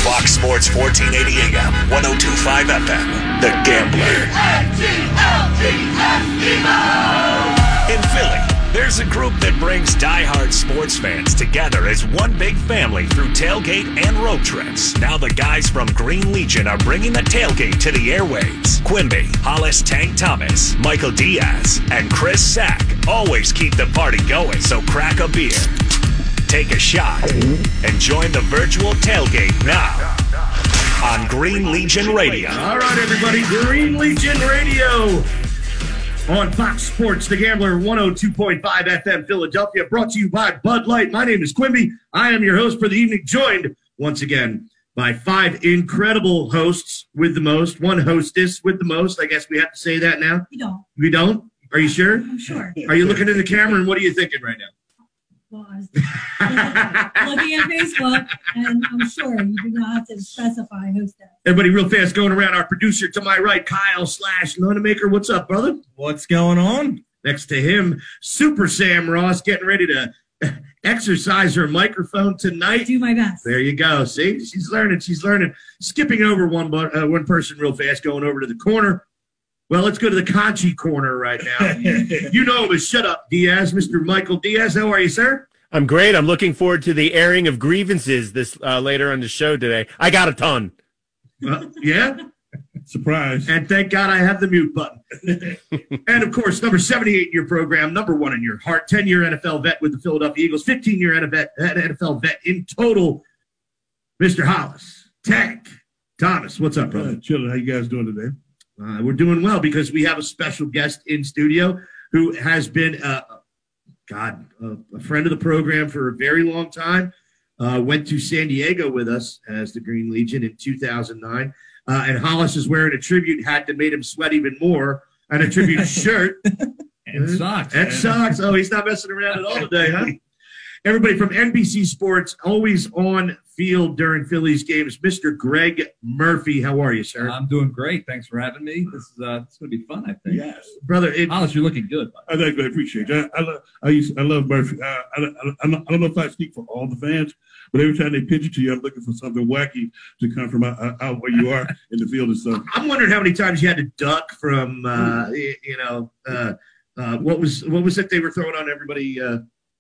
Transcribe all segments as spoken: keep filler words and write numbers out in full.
Fox Sports fourteen eighty A M, one oh two point five F M, The Gambler. In Philly, there's a group that brings diehard sports fans together as one big family through tailgate and road trips. Now the guys from Green Legion are bringing the tailgate to the airwaves. Quimby, Hollis Tank Thomas, Michael Diaz, and Chris Sack always keep the party going, so crack a beer, take a shot, and join the virtual tailgate now on Green Legion Radio. All right, everybody, Green Legion Radio on Fox Sports, The Gambler, one oh two point five F M Philadelphia, brought to you by Bud Light. My name is Quimby. I am your host for the evening, joined once again by five incredible hosts with the most, one hostess with the most. I guess we have to say that now. We don't. We don't? Are you sure? I'm sure. Are you looking in the camera, and what are you thinking right now? Well, I was looking at Facebook, and I'm sure you do not have to specify hostess. Everybody real fast going around. Our producer to my right, Kyle slash Lonemaker. What's up, brother? What's going on? Next to him, Super Sam Ross, getting ready to exercise her microphone tonight. Do my best. There you go. See, she's learning. She's learning. Skipping over one uh, one person real fast, going over to the corner. Well, let's go to the Conchi corner right now. You know him as Shut Up Diaz, Mister Michael Diaz. How are you, sir? I'm great. I'm looking forward to the airing of grievances this uh, later on the show today. I got a ton. Uh, yeah? Surprise. And thank God I have the mute button. And, of course, number seventy-eight in your program, number one in your heart, ten-year N F L vet with the Philadelphia Eagles, fifteen-year N F L vet in total, Mister Hollis. Tank Thomas. What's up, brother? Uh, chilling. How you guys doing today? Uh, we're doing well because we have a special guest in studio who has been, uh, God, uh, a friend of the program for a very long time. Uh, went to San Diego with us as the Green Legion in two thousand nine. Uh, and Hollis is wearing a tribute hat that made him sweat even more, and a tribute shirt. And socks. And socks. Oh, he's not messing around at all today, huh? Everybody from N B C Sports, always on field during Phillies games, Mister Greg Murphy. How are you, sir? I'm doing great. Thanks for having me. This is uh, it's going to be fun, I think. Yes. Brother, it, Hollis, you're looking good. I think I appreciate it. I, I, love, I, used, I love Murphy. Uh, I, I, I, don't, I don't know if I speak for all the fans, but every time they pitch it to you, I'm looking for something wacky to come from out, out where you are in the field and stuff. I'm wondering how many times you had to duck from, uh, you know, uh, uh, what was what was it they were throwing on everybody uh,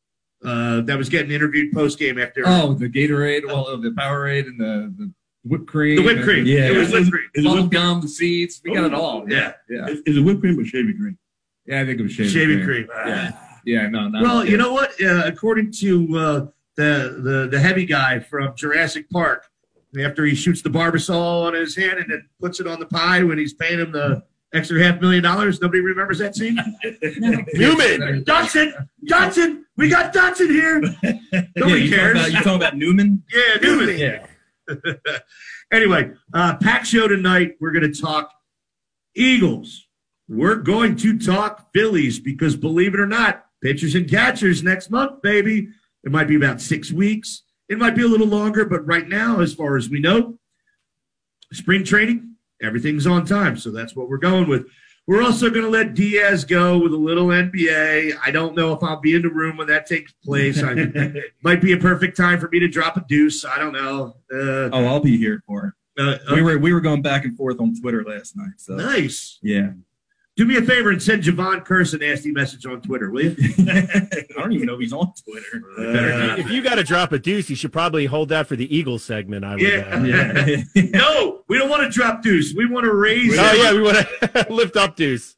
uh, that was getting interviewed post game after? Oh, the Gatorade, well, the Powerade, and the, the whipped cream. The whipped cream. Yeah, it was whipped cream. Is it Bubble whipped gum, the seeds. We got it all. Yeah, yeah. Is, is it whipped cream or shaving cream? Yeah, I think it was shaving, shaving cream. cream. Yeah, yeah, no, no. Well, you know what? Uh, according to uh, the the the heavy guy from Jurassic Park, after he shoots the Barbasol on his hand and then puts it on the pie when he's paying him the extra half million dollars, nobody remembers that scene. No. Newman! Dotson, Dotson, we got Dotson here. Nobody yeah, you cares. Talking about, you talking about Newman? Yeah, Newman. Yeah. Anyway, uh, pack show tonight. We're going to talk Eagles. We're going to talk Phillies because, believe it or not, pitchers and catchers next month, baby. It might be about six weeks. It might be a little longer, but right now, as far as we know, spring training, everything's on time. So that's what we're going with. We're also going to let Diaz go with a little N B A. I don't know if I'll be in the room when that takes place. I might be a perfect time for me to drop a deuce. I don't know. Uh, Oh, I'll be here for it. uh, We were we were going back and forth on Twitter last night. So nice. yeah. Do me a favor and send Javon Curse a nasty message on Twitter, will you? I don't even know if he's on Twitter. Uh, If you got to drop a deuce, you should probably hold that for the Eagles segment. I would. Yeah. Uh, Yeah. No, we don't want to drop deuce. We want to raise oh it. yeah, we want to lift up deuce.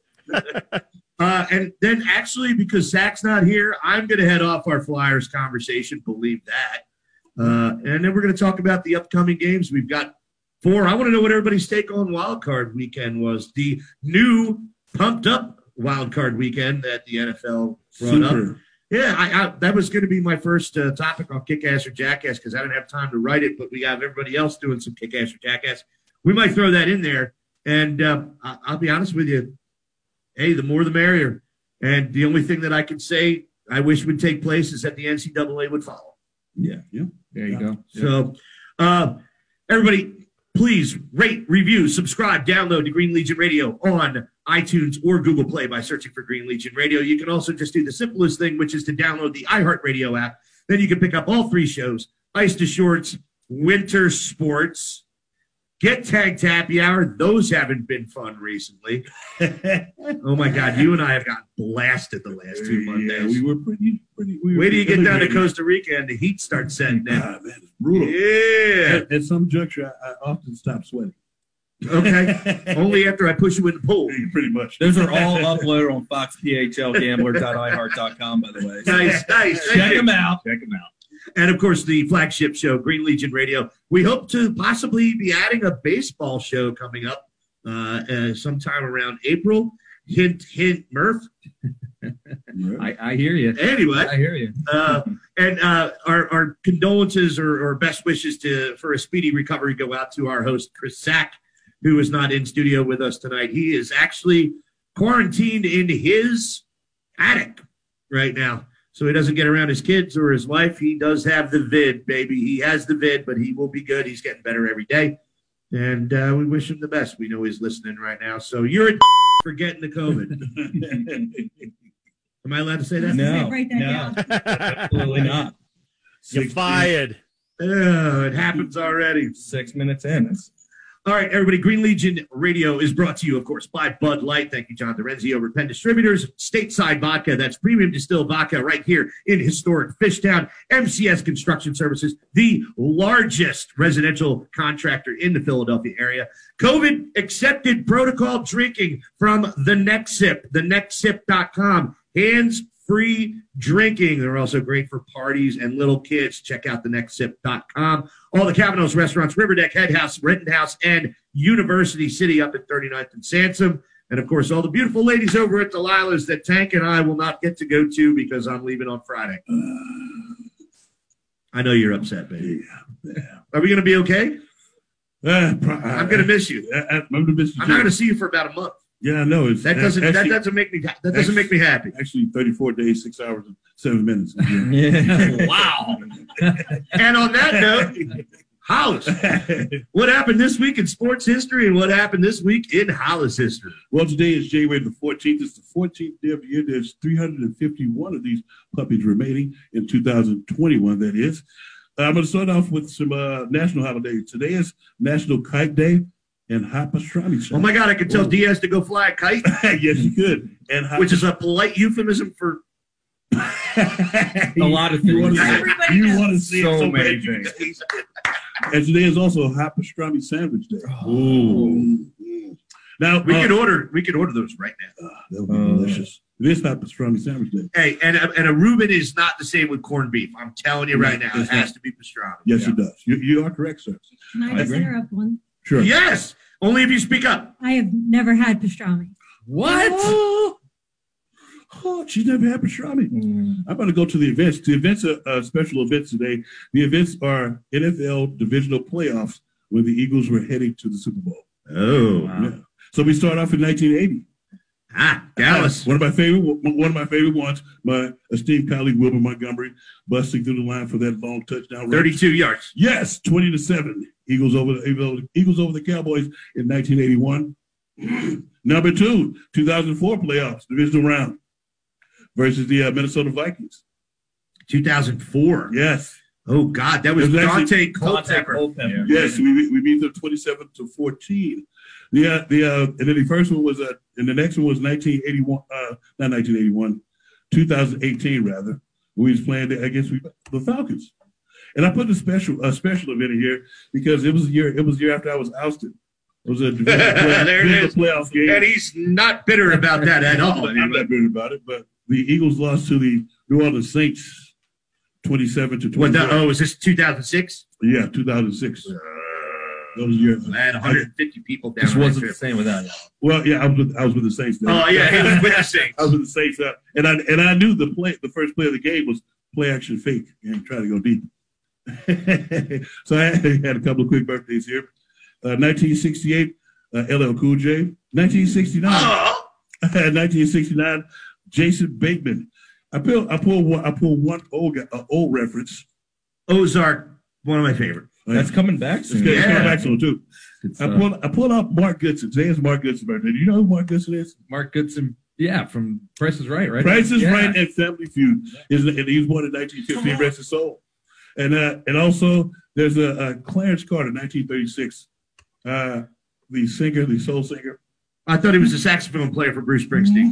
Uh, and then actually, because Zach's not here, I'm going to head off our Flyers conversation. Believe that. Uh, and then we're going to talk about the upcoming games. We've got four. I want to know what everybody's take on Wild Card Weekend was. The new pumped up Wild Card Weekend that the N F L brought up. Super. Yeah, I, I, that was going to be my first uh, topic on Kick-Ass or Jackass because I didn't have time to write it, but we have everybody else doing some Kick-Ass or Jackass. We might throw that in there. And uh, I, I'll be honest with you. Hey, the more the merrier. And the only thing that I can say I wish would take place is that the N C double A would follow. Yeah. Yeah. There you go. So, uh, everybody, please rate, review, subscribe, download the Green Legion Radio on iTunes or Google Play by searching for Green Legion Radio. You can also just do the simplest thing, which is to download the iHeartRadio app. Then you can pick up all three shows, Ice to Shorts, winter sports. Get Tag Tappy Hour. Those haven't been fun recently. Oh, my God. You and I have gotten blasted the last two Mondays. Yeah, we were pretty, pretty. We were Wait till you get down to elevated. Costa Rica and the heat starts setting in. Ah, man, it's brutal. Yeah. At, at some juncture, I, I often stop sweating. Okay. Only after I push you in the pool. Pretty much. Those are all uploaded on fox p h l gambler dot i heart dot com, by the way. Nice, nice. Thank Check you. them out. Check them out. And, of course, the flagship show, Green Legion Radio. We hope to possibly be adding a baseball show coming up uh, uh, sometime around April. Hint, hint, Murph. I, I hear you. Anyway, I hear you. uh, and uh, our, our condolences or, or best wishes to for a speedy recovery go out to our host, Chris Sack, who is not in studio with us tonight. He is actually quarantined in his attic right now. So he doesn't get around his kids or his wife. He does have the vid, baby. He has the vid, but he will be good. He's getting better every day. And uh, we wish him the best. We know he's listening right now. So you're a for getting the COVID. Am I allowed to say that? No, Write that no, down. absolutely not. You're fired. Oh, it happens already. Six minutes in. It's, All right, everybody. Green Legion Radio is brought to you, of course, by Bud Light. Thank you, John Dorenzi over at Penn Distributors. Stateside Vodka, that's premium distilled vodka right here in historic Fishtown. M C S Construction Services, the largest residential contractor in the Philadelphia area. COVID accepted protocol drinking from The Next Sip, the next sip dot com. Hands-free drinking. They're also great for parties and little kids. Check out the next sip dot com. All the Cavanos restaurants, Riverdeck, Head House, Renton House, and University City up at thirty-ninth and Sansom. And, of course, all the beautiful ladies over at Delilah's that Tank and I will not get to go to because I'm leaving on Friday. I know you're upset, baby. Yeah. Are we going to be okay? Uh, pro- I'm going to miss you. I, I, I'm going to miss you. I'm too. not going to see you for about a month. Yeah, I know. It's, That doesn't that actually, doesn't make me that doesn't make me happy. Actually, thirty-four days, six hours, and seven minutes. yeah. Wow. And on that note, Hollis, what happened this week in sports history and what happened this week in Hollis history? Well, today is January the fourteenth. It's the fourteenth day of the year. There's three hundred fifty-one of these puppies remaining in two thousand twenty-one, that is. Uh, I'm going to start off with some uh, national holidays. Today is National Kite Day and Hot Pastrami. Oh my God, I could tell Diaz to go fly a kite, Yes, you could. And hot which is a polite euphemism for A lot of You things. want to see, Everybody you knows. want to see it So so many bad. things. And today is also Hot Pastrami Sandwich Day. Ooh. Now, We uh, could order we could order those right now. uh, that would be Uh, delicious. It is Hot Pastrami Sandwich Day. Hey, and a, and a Reuben is not the same with corned beef. I'm telling you right now, it It's has not. to be pastrami. Yes, Yeah. it does. You, you are correct, sir. Can I I just agree. interrupt one? Sure. Yes, only if you speak up. I have never had pastrami. What? Oh, oh, she's never had pastrami. Mm. I'm going to go to the events. The events are uh, special events today. The events are N F L divisional playoffs when the Eagles were heading to the Super Bowl. Oh, Wow. Yeah. So we start off in nineteen eighty. ah, Dallas. One of my favorite, one of my favorite ones. My esteemed colleague Wilbur Montgomery busting through the line for that long touchdown run. thirty-two yards. Yes, twenty to seven. Eagles over the Eagles over the Cowboys in nineteen eighty-one. Number two, two thousand four playoffs divisional round versus the uh, Minnesota Vikings. two thousand four. Yes, Oh God, that was It was Dante actually Culpepper. Culpepper. yes, we we beat them twenty-seven to fourteen. The uh, the uh, and then the first one was uh, and the next one was nineteen eighty-one. Uh, not nineteen eighty-one, two thousand eighteen rather. We was playing against the Falcons, and I put a special a special event in here because it was a year it was a year after I was ousted. It was a There it is. playoff game. And he's not bitter about that at all. I'm not bitter about it, but the Eagles lost to the New Orleans Saints, twenty-seven to What twenty. the, oh, is this two thousand six? Yeah, two thousand six. That was a year. I had one hundred fifty people down This on that wasn't the trip. same without you. Well, yeah, I was with I was with the Saints. Then. Oh yeah, he was with the Saints. I was with the Saints, uh, and I and I knew the play. The first play of the game was play action fake and try to go deep. So I had a couple of quick birthdays here. Uh, nineteen sixty-eight, uh, L L Cool J. nineteen sixty-nine, Oh, nineteen sixty-nine, Jason Bateman. I pull I pull one I pull one old guy- uh, old reference. Ozark, one of my favorite. That's coming back It's soon. good. It's Yeah. coming back soon too. It's, I uh, pulled I pulled out Mark Goodson. Today is Mark Goodson's birthday. Do you know who Mark Goodson is? Mark Goodson. Yeah, from Price is Right, right? Price is Yeah. Right and Family Feud. Is and he was born in nineteen fifty. Rest his soul. And uh, and also there's a, a Clarence Carter, nineteen thirty-six, uh, the singer, the soul singer. I thought he was a saxophone player for Bruce Springsteen.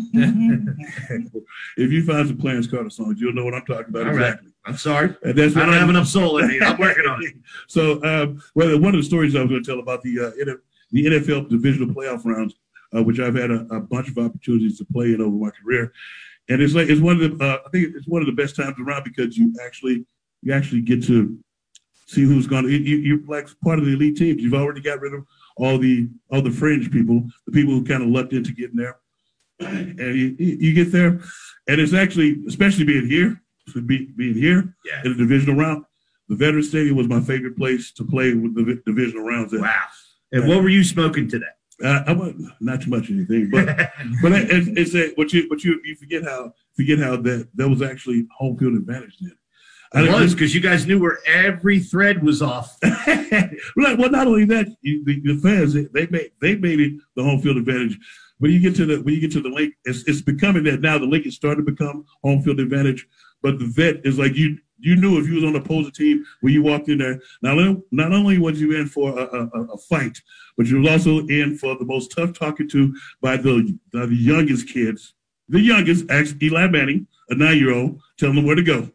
If you find some Clarence Carter songs, you'll know what I'm talking about. All exactly. right. I'm sorry. And that's I don't I'm, have enough soul in me. I'm working on it. So, um, well, one of the stories I was going to tell about the uh, the N F L divisional playoff rounds, uh, which I've had a, a bunch of opportunities to play in over my career, and it's like it's one of the uh, I think it's one of the best times around because you actually you actually get to see who's going to you, you're like part of the elite teams. You've already got rid of all the all the fringe people, the people who kind of lucked into getting there, and you, you get there, and it's actually, especially being here, be, being here Yeah. in the divisional round, the Veterans Stadium was my favorite place to play with the divisional rounds. At. Wow. And what were you smoking today? Uh, I wasn't not too much anything, but but it, it's, it's a, but you but you you forget how forget how that that was actually home field advantage then. It was because you guys knew where every thread was off. Well, not only that, you, the, the fans they made they made it the home field advantage. When you get to the when you get to the link, it's, it's becoming that now. The link is starting to become home field advantage. But the vet is like you you knew if you was on the opposing team when you walked in there. Not only not only was you in for a, a, a fight, but you was also in for the most tough talking to by the by the youngest kids, the youngest, actually Eli Manning, a nine year old, telling them where to go.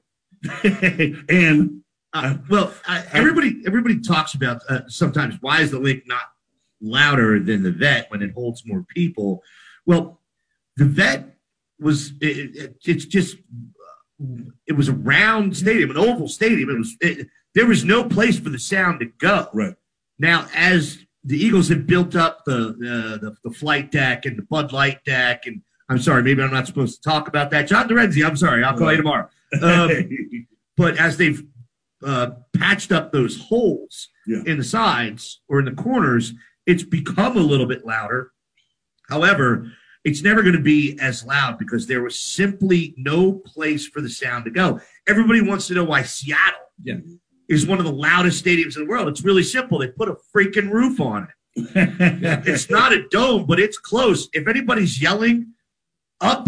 and Uh, well, uh, everybody everybody talks about uh, sometimes why is the link not louder than the vet when it holds more people? Well, the vet was it, it, it's just uh, it was a round stadium, an oval stadium. It was it, there was no place for the sound to go. Right now, as the Eagles had built up the uh, the, the flight deck and the Bud Light deck, and I'm sorry, maybe I'm not supposed to talk about that. John Dorenzi, I'm sorry, I'll call you tomorrow. Um, but as they've uh, patched up those holes yeah. in the sides or in the corners, it's become a little bit louder. However, it's never going to be as loud because there was simply no place for the sound to go. Everybody wants to know why Seattle Yeah. is one of the loudest stadiums in the world. It's really simple. They put a freaking roof on it. It's not a dome, but it's close. If anybody's yelling up,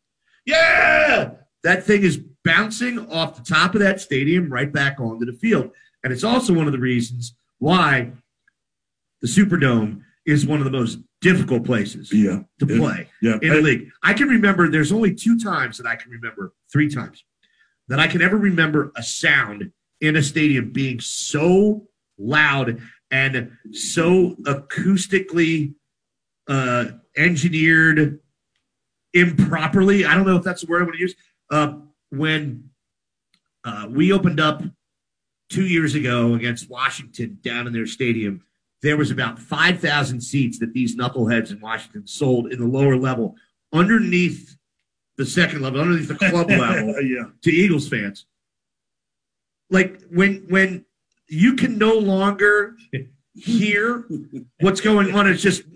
yeah, that thing is bouncing off the top of that stadium right back onto the field. And it's also one of the reasons why the Superdome is one of the most difficult places yeah. to play yeah. in the league. I can remember there's only two times that I can remember, three times, that I can ever remember a sound in a stadium being so loud and so acoustically uh, engineered improperly. I don't know if that's the word I want to use. Uh, when uh, we opened up two years ago against Washington down in their stadium, there was about five thousand seats that these knuckleheads in Washington sold in the lower level, underneath the second level, underneath the club level, yeah. to Eagles fans. Like when when you can no longer hear what's going on, it's just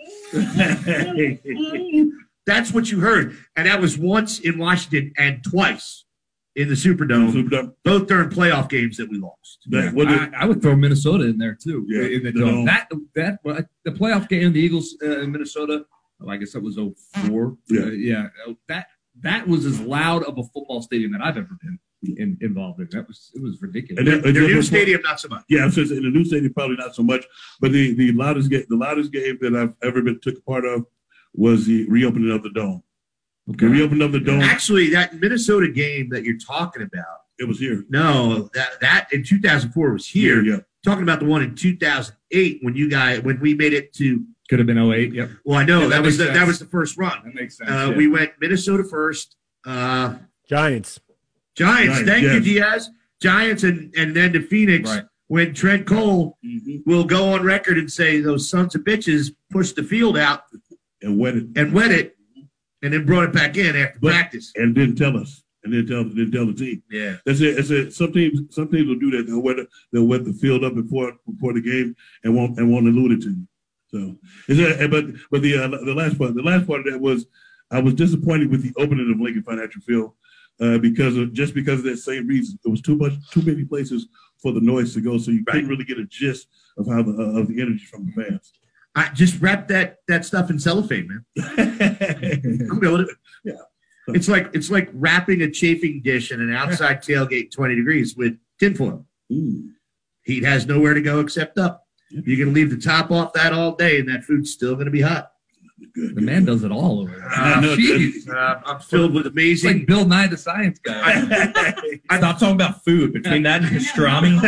that's what you heard. And that was once in Washington and twice in the Superdome, Superdome. both during playoff games that we lost. That, what I, I would throw Minnesota in there too. Yeah, in the the dome. dome. That that well, the playoff game, the Eagles uh, in Minnesota. Well, I guess that was oh four. Yeah. uh, yeah. That that was as loud of a football stadium that I've ever been in, involved in. That was it was ridiculous. And then- Their and then new before- stadium, not so much. Yeah, I was just in the new stadium, probably not so much. But the, the loudest game, the loudest game that I've ever been took part of was the reopening of the dome. The reopening of the dome. Actually, that Minnesota game that you're talking about, It was here. no, that that in two thousand four was here. Yeah, yeah. Talking about the one in two thousand eight when you guys when we made it to. Could have been oh eight. Yep. Well, I know Yeah, that, that was the, makes that sense. was the first run. That makes sense. Uh, yeah. We went Minnesota first. Uh, Giants. Giants, Giants, thank you, yes. Diaz. Giants, and and then to Phoenix Right. when Trent Cole Mm-hmm. will go on record and say those sons of bitches pushed the field out And wet it. and wet it, and then brought it back in after But- practice. And didn't tell us. And didn't tell didn't tell the team. Yeah. That's it. That's it. Some teams some teams will do that. They'll wet the, they'll wet the field up before before the game and won't and won't allude it to you. So is that but but the uh, the last part the last part of that was I was disappointed with the opening of Lincoln Financial Field uh, because of just because of that same reason. There was too much too many places for the noise to go, so you couldn't Right. really get a gist of how the uh, of the energy from the fans. I just wrap that that stuff in cellophane, man. I'm good with it. Yeah. It's like it's like wrapping a chafing dish in an outside tailgate twenty degrees with tinfoil. Ooh. Heat has nowhere to go except up. You can leave the top off that all day, and that food's still going to be hot. The man does it all over there. Uh, Jeez. uh, I'm filled with It's amazing. like Bill Nye the Science Guy. Stop talking about food. Between that and pastrami.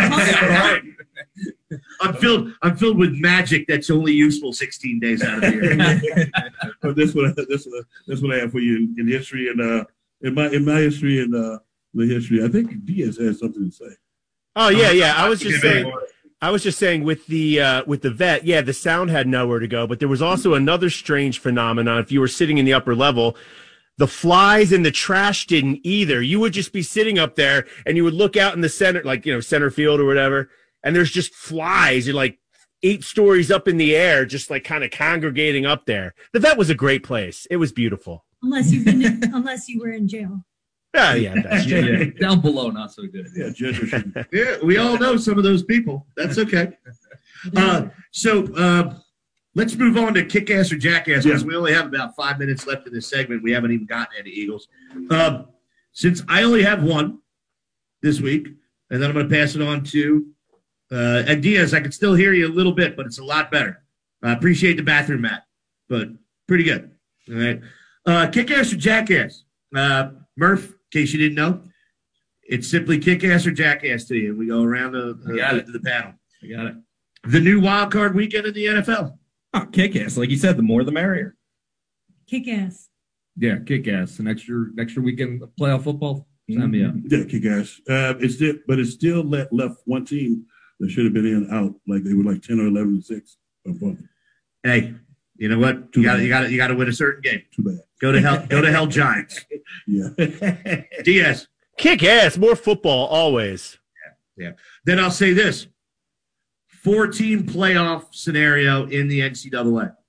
I'm filled. I'm filled with magic that's only useful sixteen days out of the year. But that's what I, that's what that's what I have for you in, in history and uh in my in my history and uh the history. I think Diaz has something to say. Oh yeah, yeah. I was just Yeah, saying. I was just saying with the uh, with the vet, yeah, the sound had nowhere to go, but there was also another strange phenomenon. If you were sitting in the upper level, the flies and the trash didn't either. You would just be sitting up there, and you would look out in the center, like you know, center field or whatever, and there's just flies. You're like eight stories up in the air, just like kind of congregating up there. The vet was a great place. It was beautiful. Unless you've been, unless you were in jail. Yeah, yeah, that's yeah, true. yeah. Down below, not so good. Yeah, Judge. Yeah, we all know some of those people. That's okay. Uh, so uh, let's move on to kick ass or jackass because we only have about five minutes left in this segment. We haven't even gotten any Eagles. Uh, since I only have one this week, and then I'm going to pass it on to uh, and Diaz. I can still hear you a little bit, but it's a lot better. I appreciate the bathroom mat, but pretty good. All right. Uh, kick ass or jackass? Uh, Murph, in case you didn't know, it's simply kick ass or jackass to you. We go around the, the, got the, it. the panel. I got it. The new wild card weekend in the N F L. Oh, kick ass. Like you said, the more the merrier. Kick ass. Yeah, kick ass. An extra extra weekend of playoff football. Sign me up. Yeah, kick ass. Uh, it's still, but it's still let, left one team that should have been in out like they were like ten or eleven and six. Hey, you know what? You got you got you got to win a certain game. Too bad. Go to hell. Go to hell, Giants. Yeah. Diaz. Kick ass, more football always. Yeah. Then I'll say this: four-team playoff scenario in the N C double A.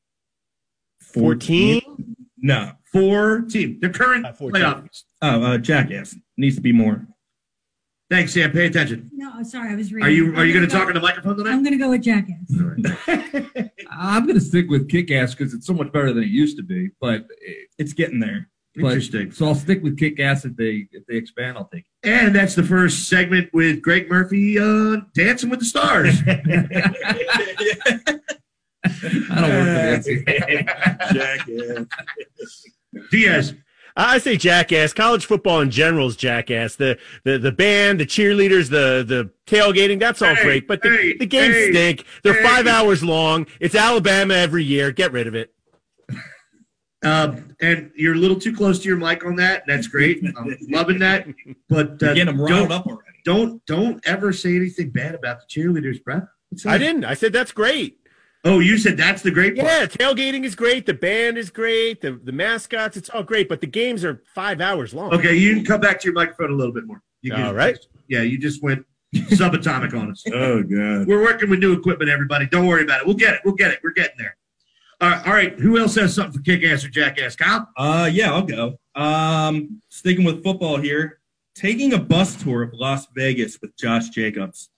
Fourteen. No. Four team. The current Uh, fourteen. playoff. Oh, uh, jackass. Needs to be more. Thanks, Sam. Pay attention. No, sorry, I was reading. Are you are you going to go- talk in the microphone tonight? I'm going to go with jackass. I'm going to stick with kick ass because it's so much better than it used to be. But, It's getting there. but Interesting. so I'll stick with kick ass if they if they expand. I'll take it. And that's the first segment with Greg Murphy uh, Dancing with the Stars. I don't work for that. Jackass. Diaz. I say jackass. College football in general is jackass. The the the band, the cheerleaders, the the tailgating, that's all Hey, great. But the, hey, the games hey, stink. They're hey. five hours long. It's Alabama every year. Get rid of it. Um, and you're a little too close to your mic on that. That's great. I'm loving that. But uh, You're getting them riled don't, up already. don't don't ever say anything bad about the cheerleaders, bro. What's I that? didn't. I said that's great. Oh, you said that's the great part. Yeah, tailgating is great. The band is great. The the mascots, it's all great. But the games are five hours long. Okay, you can come back to your microphone a little bit more. You can, All right. Yeah, you just went subatomic on us. Oh God. We're working with new equipment, everybody. Don't worry about it. We'll get it. We'll get it. We're getting there. All right. All right. Who else has something for kick ass or jackass? Kyle? Uh, yeah, I'll go. Um, sticking with football here. Taking a bus tour of Las Vegas with Josh Jacobs.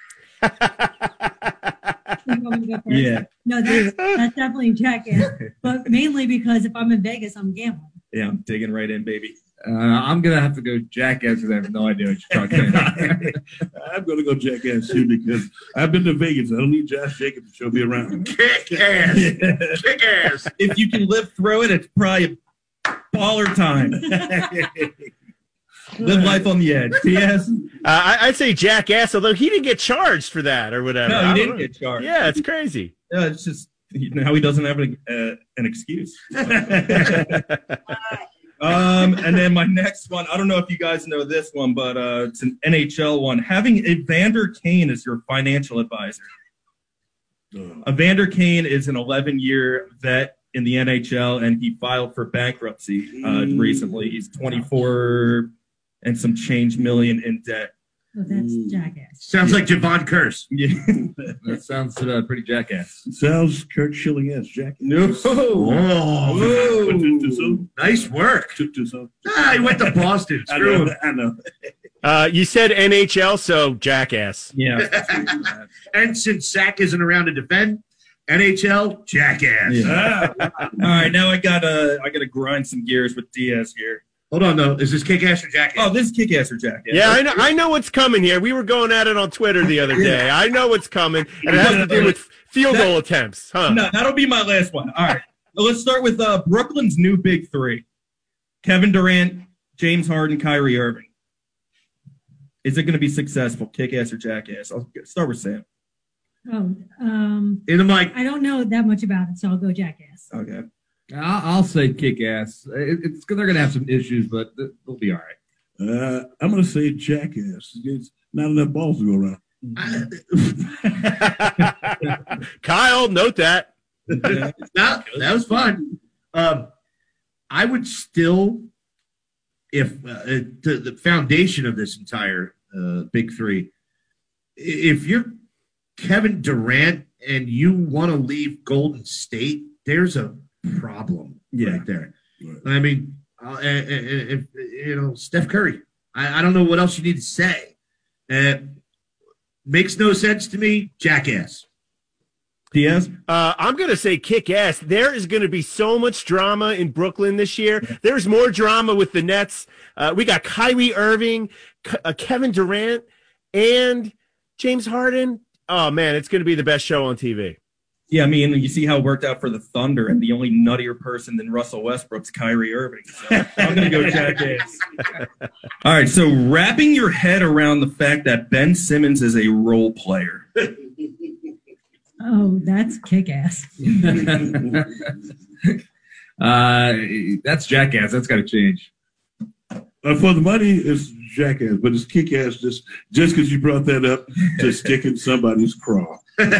You want me to go first? Yeah. No, that's, that's definitely jackass. But mainly because if I'm in Vegas, I'm gambling. Yeah, I'm digging right in, baby. Uh, I'm gonna have to go jackass because I have no idea what you're talking about. I'm going to go jackass too because I've been to Vegas. I don't need Josh Jacobs to show me around. Kick ass. Kick ass. If you can live through it, it's probably baller time. Live life on the edge. Yes. Uh, I, I'd say jackass, although he didn't get charged for that or whatever. No, I he don't didn't know. get charged. Yeah, it's crazy. Yeah, it's just you know, how he doesn't have an, uh, an excuse. Um, and then my next one, I don't know if you guys know this one, but uh, it's an N H L one. Having Evander Kane as your financial advisor. Evander Kane is an eleven-year vet in the N H L, and he filed for bankruptcy uh, recently. He's twenty-four and some change million in debt. So that's jackass. Sounds like Javon Curse. Yeah. That sounds uh, pretty jackass. Sounds Kurt Schilling ass Jack. No. Oh, Went too, too soon. nice work. Took too soon. Ah, he went to Boston. I Screw know. him. I know. Uh, you said N H L, so jackass. Yeah. And since Zach isn't around to defend, N H L, jackass. Yeah. All right, now I gotta I gotta grind some gears with Diaz here. Hold on, though. Is this kick-ass or jackass? Oh, this is kick-ass or jackass. Yeah, I know. I know what's coming here. We were going at it on Twitter the other day. I know what's coming, and it has to do with field goal attempts, huh? No, that'll be my last one. All right. Well, let's start with uh, Brooklyn's new big three: Kevin Durant, James Harden, Kyrie Irving. Is it going to be successful? Kick-ass or jackass? I'll start with Sam. Oh, um, In the mic. I don't know that much about it, so I'll go jackass. Okay. I'll, I'll say kick ass. It, it's they're gonna have some issues, but they'll be all right. Uh, I'm going to say jackass. It's not enough balls to go around. Kyle, note that. No, that was fun. Um, I would still, if uh, the, the foundation of this entire uh, big three, if you're Kevin Durant and you want to leave Golden State, there's a problem Yeah. right there. Right. I mean, uh, if, you know, Steph Curry. I, I don't know what else you need to say. Uh, makes no sense to me. Jackass. Diaz? Uh, I'm going to say kick ass. There is going to be so much drama in Brooklyn this year. There's more drama with the Nets. Uh, we got Kyrie Irving, K- uh, Kevin Durant, and James Harden. Oh, man, it's going to be the best show on T V. Yeah, I mean, you see how it worked out for the Thunder, and the only nuttier person than Russell Westbrook's Kyrie Irving. So I'm going to go jackass. All right, so wrapping your head around the fact that Ben Simmons is a role player. Oh, that's kick-ass. uh, that's jackass. That's got to change. Uh, for the money, it's jackass, but it's kick-ass just just because you brought that up to stick in somebody's craw.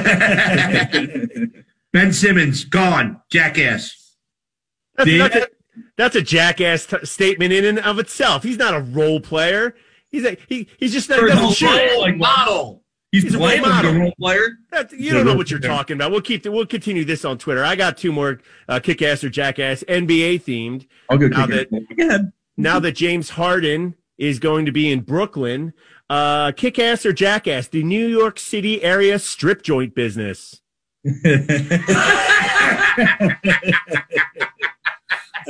Ben Simmons, gone. Jackass. That's, The- that's, a, that's a jackass t- statement in and of itself. He's not a role player. He's a, he he's just not, Or doesn't role shoot. player, like Model. He's, He's a playing role like a model. role player. That, you don't know what you're talking about. We'll keep we'll continue this on Twitter. I got two more uh, kick ass or jackass N B A themed. I'll go Now kick that- ass. Go ahead. Now that James Harden is going to be in Brooklyn, uh, kick ass or jackass, the New York City area strip joint business. Uh,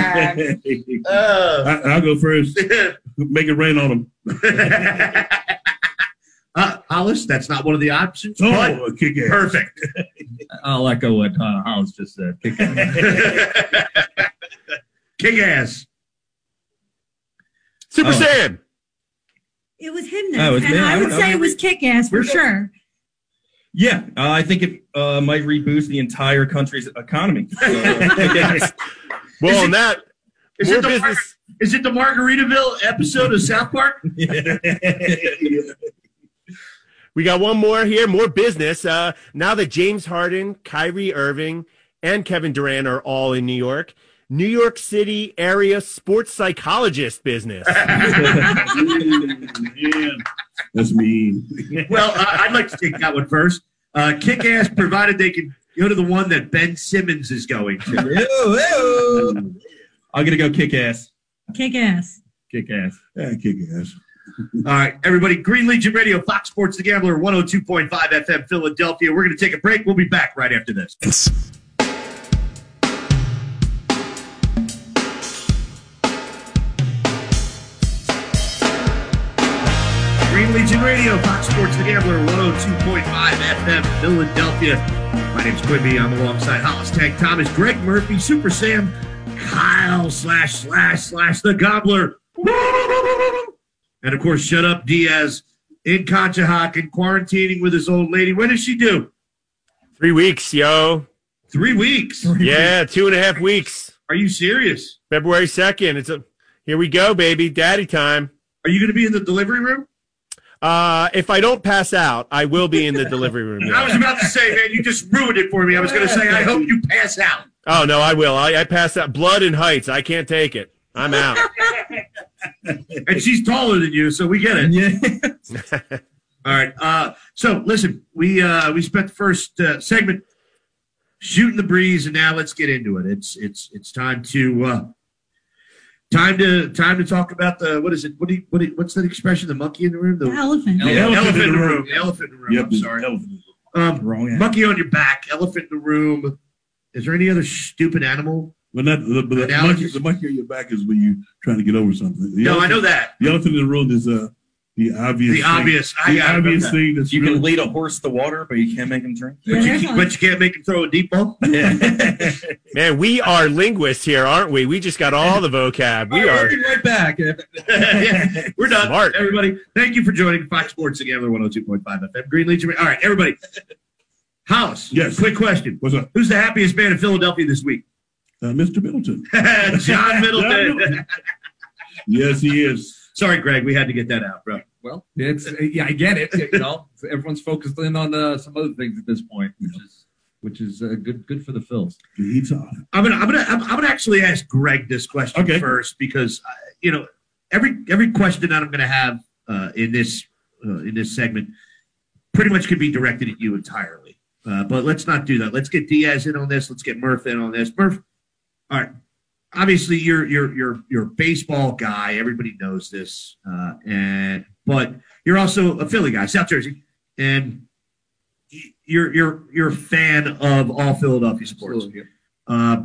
I, I'll go first. Make it rain on them. uh, Hollis, that's not one of the options. but Oh, kick ass. perfect. I'll echo what uh, Hollis just said. Kick ass. Kick ass. Super Oh. Sam. It was him Oh, it then, was and me? I I would would- say it was kick-ass for sure. Yeah, uh, I think it uh, might reboost the entire country's economy. So, uh, kick ass. Well, Is on it- that, Is more it, the Mar- business. is it the Margaritaville episode of South Park? We got one more here, more business. Uh, now that James Harden, Kyrie Irving, and Kevin Durant are all in New York, New York City area sports psychologist business. Man, that's mean. Well, uh, I'd like to take that one first. Uh, kick ass, provided they can go to the one that Ben Simmons is going to. Ew, ew. I'm going to go kick ass. Kick-ass. Kick ass. Yeah, kick ass. All right, everybody. Green Legion Radio, Fox Sports The Gambler, one oh two point five F M, Philadelphia. We're going to take a break. We'll be back right after this. Green Legion Radio, Fox Sports The Gambler, one oh two point five F M, Philadelphia. My name's Quimby. I'm alongside Hollis Tank Thomas, Greg Murphy, Super Sam, Kyle slash slash slash the Gobbler. And, of course, Shut Up Diaz in Conshohocken, quarantining with his old lady. When does she do? Three weeks, yo. Three weeks. Yeah, two and a half weeks. Are you serious? February second. It's a here we go, baby. Daddy time. Are you going to be in the delivery room? Uh, if I don't pass out, I will be in the delivery room. I was about to say, man, you just ruined it for me. I was going to say, I hope you pass out. Oh no, I will. I, I pass out. Blood and heights. I can't take it. I'm out. And she's taller than you, so we get it. Yeah. All right. Uh, so listen, we uh, we spent the first uh, segment shooting the breeze, and now let's get into it. It's it's it's time to uh, time to time to talk about the what is it? What do you, what do you, what's that expression? The monkey in the room. The The elephant. the elephant, in the room. The elephant in the room. Yep, I'm sorry. elephant. Um, Wrong. monkey on your back. Elephant in the room. Is there any other stupid animal But not the, but the, monkey, the monkey on your back is when you're trying to get over something. The no, elephant, I know that. The elephant in the room is uh, the obvious. The thing, obvious. I the obvious that. thing that's you really, can lead a horse to water, but you can't make him drink. But, Yeah, you, can, but you can't make him throw a deep ball. Yeah. Man, we are linguists here, aren't we? We just got all the vocab. We are right back. Yeah, we're done. Smart. Everybody, thank you for joining Fox Sports again. one oh two point five F M. Green Legion. All right, everybody. Hollis. Yes. Quick question. What's up? Who's the happiest man in Philadelphia this week? Uh, Mister Middleton. John Middleton. John Middleton. Yes, he is. Sorry, Greg. We had to get that out, bro. Well, it's yeah, I get it. You know, everyone's focused in on uh, some other things at this point, which is which is uh, good good for the Phils. He's off. I'm gonna I'm gonna I'm, I'm gonna actually ask Greg this question Okay. first because uh, you know every every question that I'm gonna have uh, in this uh, in this segment pretty much could be directed at you entirely. Uh, but let's not do that. Let's get Diaz in on this. Let's get Murph in on this. Murph, all right. Obviously, you're you're you're you're a baseball guy. Everybody knows this, uh, and but you're also a Philly guy, South Jersey, and you're you're you're a fan of all Philadelphia sports. Uh,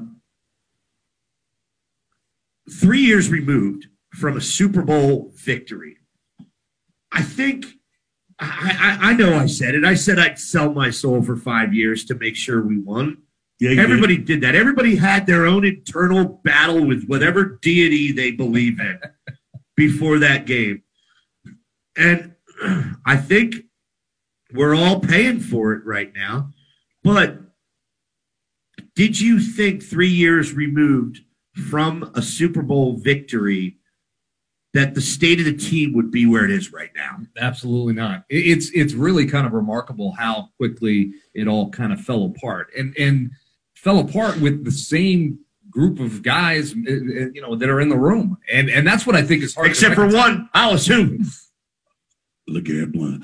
three years removed from a Super Bowl victory, I think. I, I, I know I said it. I said I'd sell my soul for five years to make sure we won. Yeah, Everybody did. did that. Everybody had their own internal battle with whatever deity they believe in before that game. And I think we're all paying for it right now. But did you think three years removed from a Super Bowl victory that the state of the team would be where it is right now? Absolutely not. It- It's it's really kind of remarkable how quickly it all kind of fell apart, and and fell apart with the same group of guys, uh, uh, you know, that are in the room, and and that's what I think is hard. Except to for one, I'll assume. LeGarrette Blunt.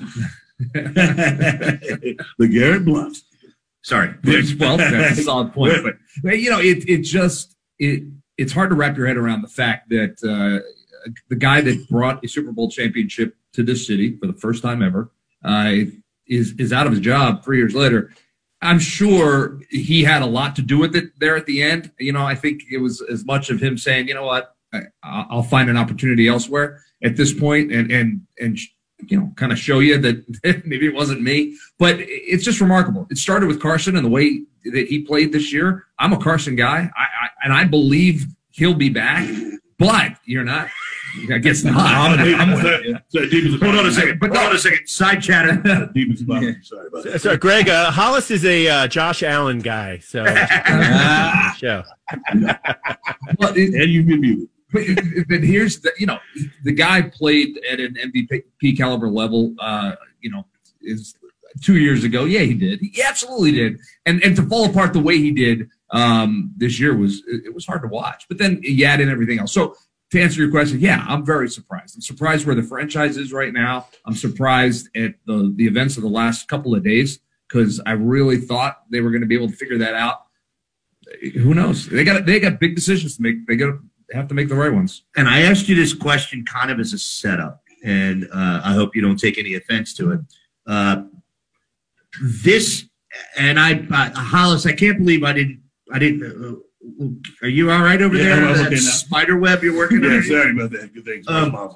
LeGarrette Blunt. Sorry. Well, that's a solid point, but, but you know, it it just it it's hard to wrap your head around the fact that uh, the guy that brought a Super Bowl championship to this city for the first time ever uh, is is out of his job three years later. I'm sure he had a lot to do with it there at the end. You know, I think it was as much of him saying, you know what, I, I'll find an opportunity elsewhere at this point and, and, and, you know, kind of show you that maybe it wasn't me, but it's just remarkable. It started with Carson and the way that he played this year. I'm a Carson guy, I, I, and I believe he'll be back, but you're not. I guess not. I'm, I'm with you. Hold on a second. Hold on a second. Side chatter. Sorry about that. so, Greg. Uh, Hollis is a uh, Josh Allen guy. So, show. Well, it, And you've been muted. But, but here's the, you know, the guy played at an M V P caliber level, uh, you know, is two years ago. Yeah, he did. He absolutely did. And and to fall apart the way he did um, this year was, it was hard to watch. But then you add in everything else. So to answer your question, yeah, I'm very surprised. I'm surprised where the franchise is right now. I'm surprised at the, the events of the last couple of days because I really thought they were going to be able to figure that out. Who knows? They got they got big decisions to make. They got They have to make the right ones. And I asked you this question kind of as a setup, and uh, I hope you don't take any offense to it. Uh, this, and I, uh, Hollis, I can't believe I didn't, I didn't, uh, are you all right over Yeah, there? I'm That okay now. spider web you're working Yeah, on? sorry about that. Good things. Um,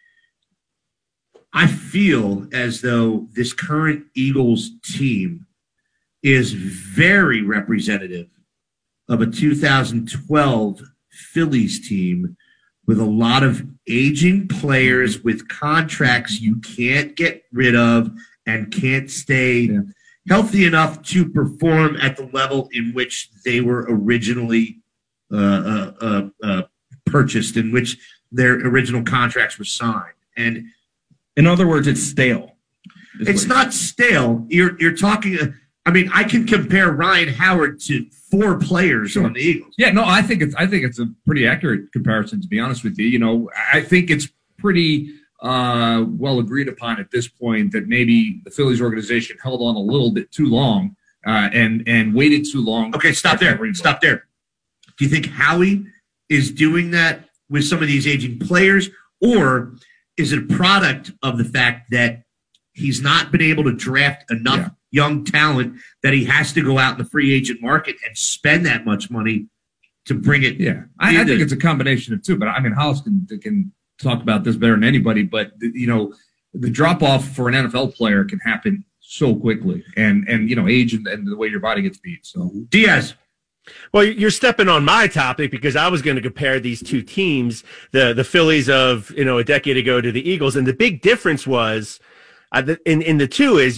I feel as though this current Eagles team is very representative of a two thousand twelve Phillies team with a lot of aging players with contracts you can't get rid of and can't stay Yeah. healthy enough to perform at the level in which they were originally uh, uh, uh, uh, purchased, in which their original contracts were signed. And In other words, it's stale. is it's what not stale. You're you're talking. Uh, I mean, I can compare Ryan Howard to four players Sure. on the Eagles. Yeah, no, I think it's I think it's a pretty accurate comparison, to be honest with you. You know, I think it's pretty uh, well agreed upon at this point that maybe the Phillies organization held on a little bit too long uh, and and waited too long. Okay, stop there. Everybody. Stop there. Do you think Howie is doing that with some of these aging players, or is it a product of the fact that he's not been able to draft enough Yeah. young talent that he has to go out in the free agent market and spend that much money to bring it. Yeah, I, I think it's a combination of two. But I mean, Hollis can can talk about this better than anybody. But you know, the drop off for an N F L player can happen so quickly, and and you know, age and, and the way your body gets beat. So Diaz. Well, you're stepping on my topic because I was going to compare these two teams, the the Phillies of you know a decade ago to the Eagles, and the big difference was uh, the, in in the two is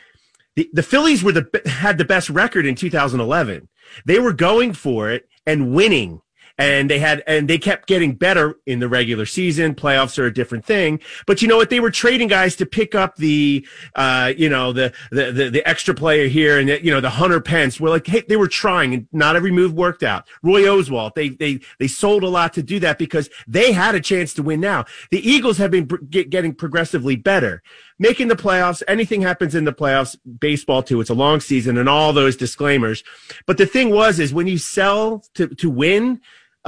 the the Phillies were the had the best record in two thousand eleven. They were going for it and winning. And they had, and they kept getting better in the regular season. Playoffs are a different thing, but you know what? They were trading guys to pick up the, uh, you know, the, the, the, the extra player here and the, you know, the Hunter Pence. We're like, hey, they were trying and not every move worked out. Roy Oswalt, they, they, they sold a lot to do that because they had a chance to win now. The Eagles have been get, getting progressively better. Making the playoffs, anything happens in the playoffs, baseball too. It's a long season and all those disclaimers. But the thing was, is when you sell to, to win,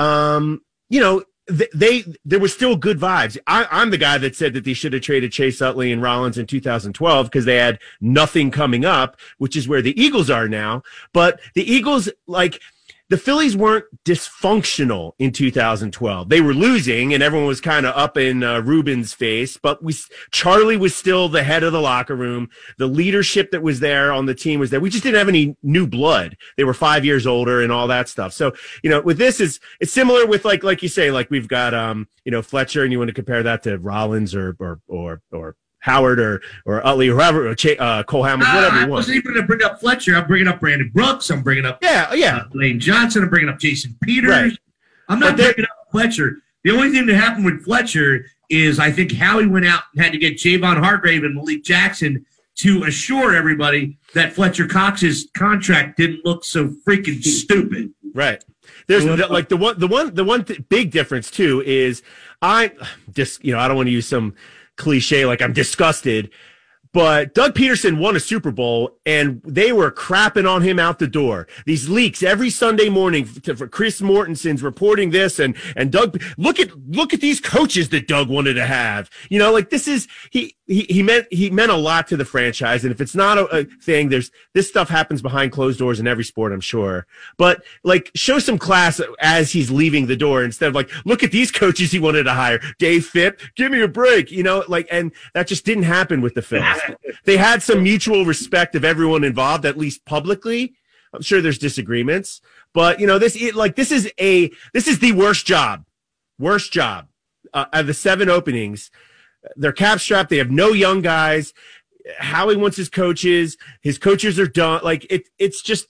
Um, you know, they, they, there were still good vibes. I, I'm the guy that said that they should have traded Chase Utley and Rollins in two thousand twelve because they had nothing coming up, which is where the Eagles are now. But the Eagles, like, the Phillies weren't dysfunctional in two thousand twelve. They were losing and everyone was kind of up in uh, Ruben's face, but we, Charlie was still the head of the locker room. The leadership that was there on the team was there. We just didn't have any new blood. They were five years older and all that stuff. So, you know, with this is, it's similar with like, like you say, like we've got, um, you know, Fletcher and you want to compare that to Rollins or, or, or, or, Howard or or Utley or whoever, or Ch- uh, Cole Hamels, whatever uh, you I want. wasn't even going to bring up Fletcher. I'm bringing up Brandon Brooks. I'm bringing up yeah, yeah, uh, Lane Johnson. I'm bringing up Jason Peters. Right. I'm not bringing up Fletcher. The only thing that happened with Fletcher is I think Howie went out and had to get Javon Hargrave and Malik Jackson to assure everybody that Fletcher Cox's contract didn't look so freaking stupid. Right. There's the, like the one, the one, the one th- big difference too is I just, you know, I don't want to use some cliche like I'm disgusted, but Doug Peterson won a Super Bowl and they were crapping on him out the door. These leaks every Sunday morning for, for Chris Mortensen's reporting this and, and Doug, look at, look at these coaches that Doug wanted to have, you know, like this is, he, he, he meant, he meant a lot to the franchise. And if it's not a, a thing, there's, this stuff happens behind closed doors in every sport, I'm sure, but like show some class as he's leaving the door instead of like, look at these coaches he wanted to hire. Dave Phipp, give me a break, you know, like, and that just didn't happen with the Phils. They had some mutual respect of everyone involved, at least publicly. I'm sure there's disagreements, but you know, this, it, like, this is a, this is the worst job, worst job, uh, of the seven openings. They're cap strapped. They have no young guys. Howie wants his coaches. His coaches are done. Like it, it's just,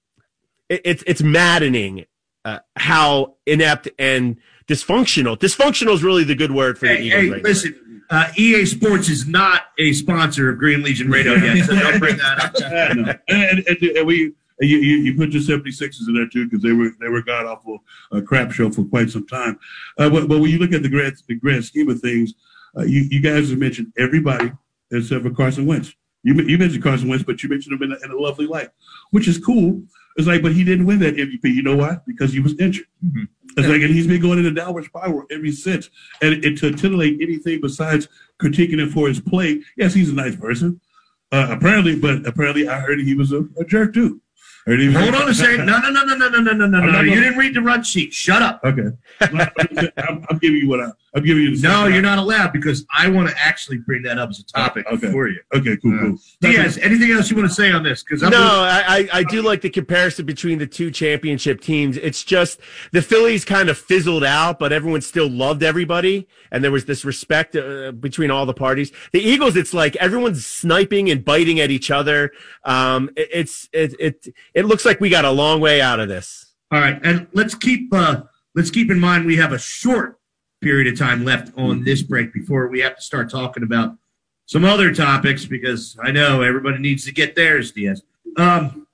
it, it's, it's maddening, uh, how inept and dysfunctional. Dysfunctional is really the good word for the hey, Eagles hey, right listen, uh, E A Sports is not a sponsor of Green Legion Radio yet, so don't bring that up. no. and, and, and we, you, you, you put your seventy-sixers in there too because they were they were god awful uh, crap show for quite some time. Uh, but, but when you look at the grand the grand scheme of things, uh, you you guys have mentioned everybody except for Carson Wentz. You you mentioned Carson Wentz, but you mentioned him in a, in a lovely light, which is cool. It's like, but he didn't win that M V P. You know why? Because he was injured. Mm-hmm. It's like, and he's been going in a downward spiral ever since. And, and to titillate anything besides critiquing him for his play, yes, he's a nice person. Uh, apparently, but apparently I heard he was a, a jerk too. Heard he was Hold a, on a second. No, no, no, no, no, no, no, no, no. gonna, You didn't read the run sheet. Shut up. Okay. I'm, I'm giving you what I, I'm giving you. The no, you're not allowed because I want to actually bring that up as a topic okay. for you. Okay, cool, cool. Diaz, anything else you want to say on this? Because no, I, I do like the comparison between the two championship teams. It's just the Phillies kind of fizzled out, but everyone still loved everybody, and there was this respect uh, between all the parties. The Eagles, it's like everyone's sniping and biting at each other. Um, it, it's it it it looks like we got a long way out of this. All right, and let's keep uh, let's keep in mind we have a short period of time left on this break before we have to start talking about some other topics because I know everybody needs to get theirs, Diaz. Um,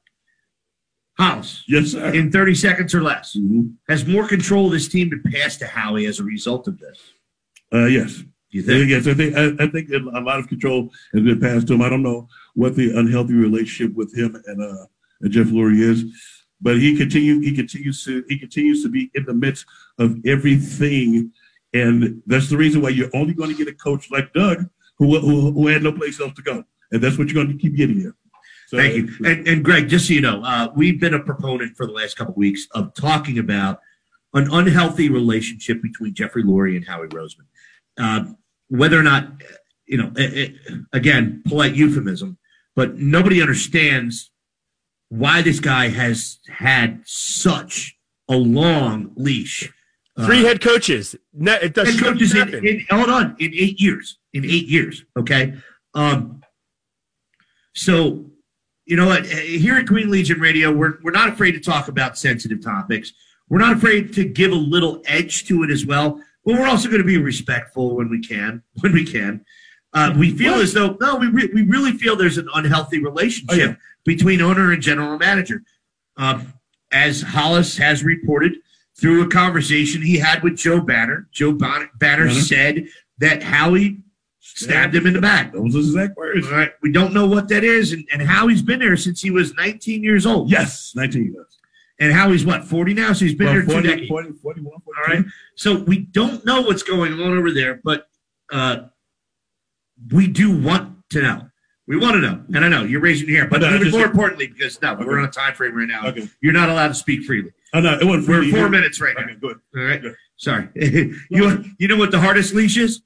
House, yes, sir. In thirty seconds or less, mm-hmm. has more control of this team been passed to Howie as a result of this? Uh, yes. You think? Yes, I think I, I think a lot of control has been passed to him. I don't know what the unhealthy relationship with him and uh, and Jeff Lurie is, but he continue he continues to he continues to be in the midst of everything, and that's the reason why you're only going to get a coach like Doug who who, who had no place else to go, and that's what you're going to keep getting here. So, Thank you. And, and Greg, just so you know, uh, we've been a proponent for the last couple of weeks of talking about an unhealthy relationship between Jeffrey Lurie and Howie Roseman. Uh, whether or not, you know, it, it, again, polite euphemism, but nobody understands why this guy has had such a long leash. Three Uh, head coaches. No, it does head coaches in, happen. in, hold on, in eight years. In eight years, okay? Um, so, you know what? Here at Green Legion Radio, we're, we're not afraid to talk about sensitive topics. We're not afraid to give a little edge to it as well, but we're also going to be respectful when we can. When we can, uh, we feel What? as though no, we re- we really feel there's an unhealthy relationship Oh, yeah. between owner and general manager, um, as Hollis has reported through a conversation he had with Joe Banner. Joe Ban- Banner Mhm. said that Howie stabbed him in the back. Those are his exact words. All right, we don't know what that is, and, and Howie's been there since he was nineteen years old. Yes, nineteen years. And Howie's what, forty now? So he's been Well, there two forty, decades. forty, forty-one, All forty-two. right. So we don't know what's going on over there, but uh, we do want to know. We want to know. And I know you're raising your hand, but No, I even just- more importantly, because no, Okay. we're on a time frame right now. Okay. You're not allowed to speak freely. Oh, no, it wasn't We're free. four minutes right now. Okay, good. All right. Good. Sorry. you you know what the hardest leash is?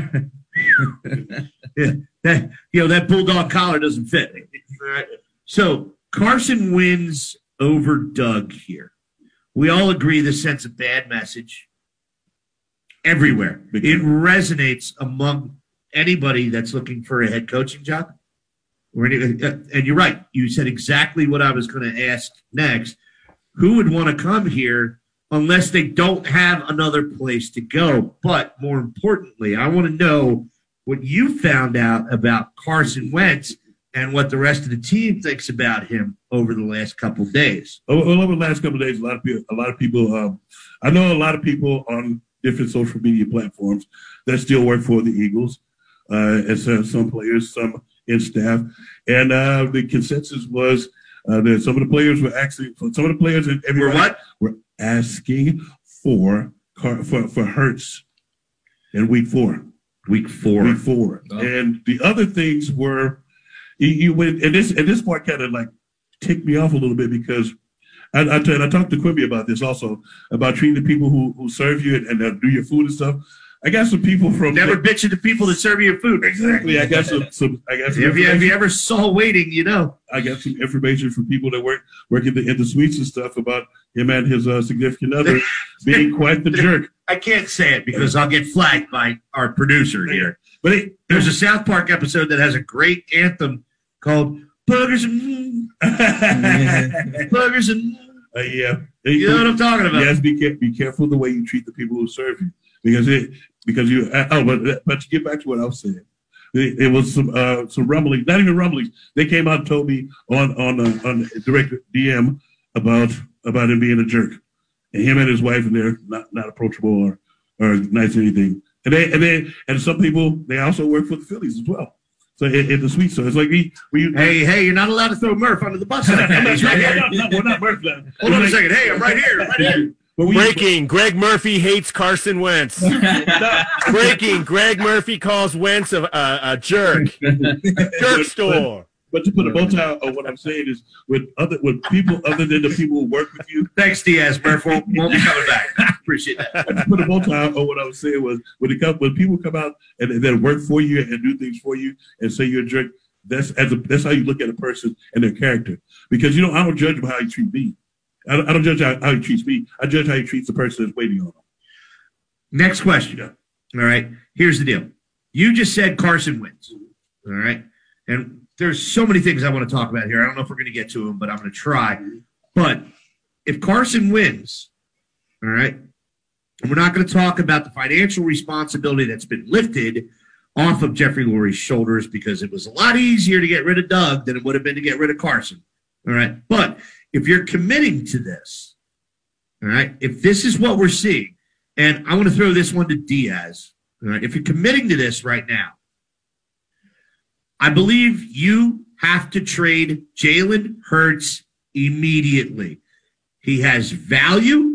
Yeah, that, you know, that bulldog collar doesn't fit. All right. So Carson wins over Doug here. We all agree this sends a bad message everywhere. Big It time. resonates among anybody that's looking for a head coaching job. Or any, uh, and you're right. You said exactly what I was going to ask next. Who would want to come here unless they don't have another place to go? But more importantly, I want to know what you found out about Carson Wentz and what the rest of the team thinks about him over the last couple of days. Over, over the last couple of days, a lot of people, a lot of people, um, I know a lot of people on different social media platforms that still work for the Eagles, uh, and so some players, some in staff, and uh, the consensus was uh, that some of the players were actually, some of the players and We're everybody what? were asking for Car- for for Hurts in week four. Week four. Week four, Oh. and the other things were you, you went and this and this part kind of like ticked me off a little bit because I I, t- and I talked to Quimby about this also about treating the people who, who serve you and, and uh, do your food and stuff. I got some people from Never bitch at the people that serve you your food. exactly. I got some some I got some If you, if information- you ever saw waiting, you know. I got some information from people that work work in the in the suites and stuff about him and his uh, significant other being quite the jerk. I can't say it because I'll get flagged by our producer here. But it, There's a South Park episode that has a great anthem called Buggers and Buggers and uh, yeah, you know what I'm talking about. Yes, be care- be careful the way you treat the people who serve you because it because you uh, oh but but to get back to what I was saying, it, it was some uh, some rumblings, not even rumblings. They came out and told me on on uh, on direct D M about about him being a jerk, and him and his wife and they're not not approachable or or nice or anything. And they and they and some people they also work for the Phillies as well. So in, in the suite, so it's like we we Hey, hey, you're not allowed to throw Murph under the bus like that. He's right here. no, no, we're not Murph now. Hold on a second. Hey, I'm right here. I'm right here. But we, Breaking: Greg Murphy hates Carson Wentz. Breaking: Greg Murphy calls Wentz a, a, a jerk. Jerk store. But to put a bow tie on what I'm saying is with other with people other than the people who work with you, Thanks, Diaz. Murph won't, won't be coming back. Appreciate that. to put a bow tie on what I was saying was when it comes when people come out and, and then work for you and do things for you and say you're a jerk, that's as a, that's how you look at a person and their character. Because you know I don't judge by how you treat me. I don't, I don't judge how, how he treats me. I judge how he treats the person that's waiting on him. Next question. All right. Here's the deal. You just said Carson wins. All right. And there's so many things I want to talk about here. I don't know if we're going to get to them, but I'm going to try. But if Carson wins, all right, and we're not going to talk about the financial responsibility that's been lifted off of Jeffrey Lurie's shoulders because it was a lot easier to get rid of Doug than it would have been to get rid of Carson. All right. But if you're committing to this, all right, if this is what we're seeing, and I want to throw this one to Diaz, all right, if you're committing to this right now, I believe you have to trade Jalen Hurts immediately. He has value,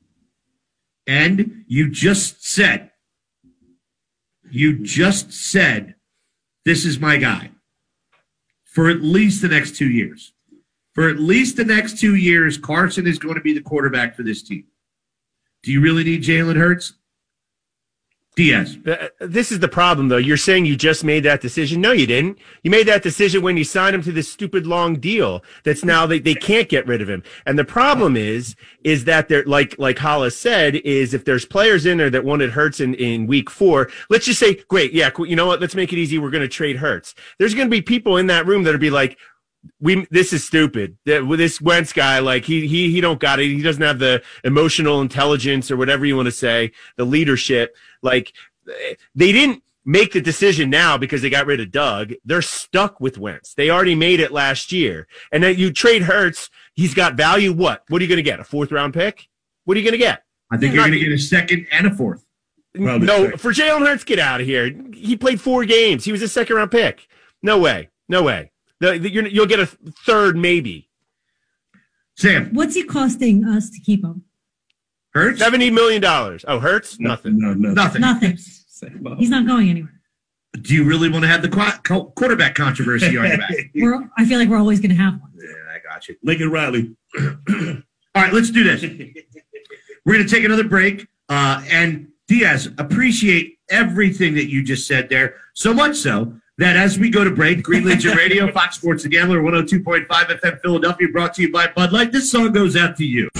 and you just said, you just said, this is my guy. for at least the next two years. For at least the next two years, Carson is going to be the quarterback for this team. Do you really need Jalen Hurts? Diaz. Uh, This is the problem, though. You're saying you just made that decision. No, you didn't. You made that decision when you signed him to this stupid long deal that's now they, they can't get rid of him. And the problem is, is that they're like, like Hollis said, is if there's players in there that wanted Hurts in, in week four, let's just say, great. Yeah. Cool, you know what? Let's make it easy. We're going to trade Hurts. There's going to be people in that room that'll be like, we, this is stupid. That with this Wentz guy, like he, he, he don't got it. He doesn't have the emotional intelligence or whatever you want to say, the leadership. Like they didn't make the decision now because they got rid of Doug. They're stuck with Wentz. They already made it last year. And then you trade Hurts. He's got value. What? What are you going to get? A fourth round pick? What are you going to get? I think you're going to get a second and a fourth. Probably No, second. for Jalen Hurts, get out of here. He played four games. He was a second round pick. No way. No way. The, the, you're, you'll get a third, maybe. Sam, What's it costing us to keep him? Hurts? seventy million dollars. Oh, Hurts? Nothing. No, no. Nothing. Nothing. He's not going anywhere. Do you really want to have the qu- co- quarterback controversy on your back? We're, I feel like we're always going to have one. Yeah, I got you. Lincoln Riley. All right, let's do this. We're going to take another break. Uh, and Diaz, appreciate everything that you just said there. So much so that as we go to break, Green Legion Radio, Fox Sports The Gambler, one oh two point five F M Philadelphia, brought to you by Bud Light. This song goes out to you.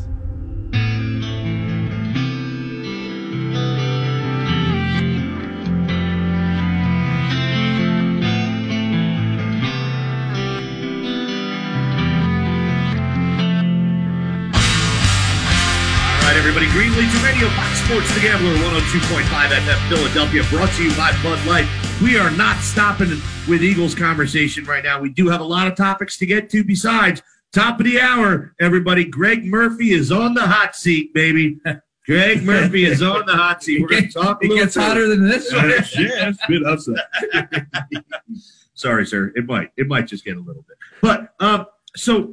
Everybody, Green Legion Radio, Fox Sports The Gambler, one oh two point five F M Philadelphia, brought to you by Bud Light. We are not stopping with Eagles conversation right now. We do have a lot of topics to get to besides top of the hour. Everybody, Greg Murphy is on the hot seat, baby. Greg Murphy is on the hot seat. We're going to talk a It little gets bit. hotter than this. Yeah, it's been upset. Sorry, sir. It might. It might just get a little bit. But um, so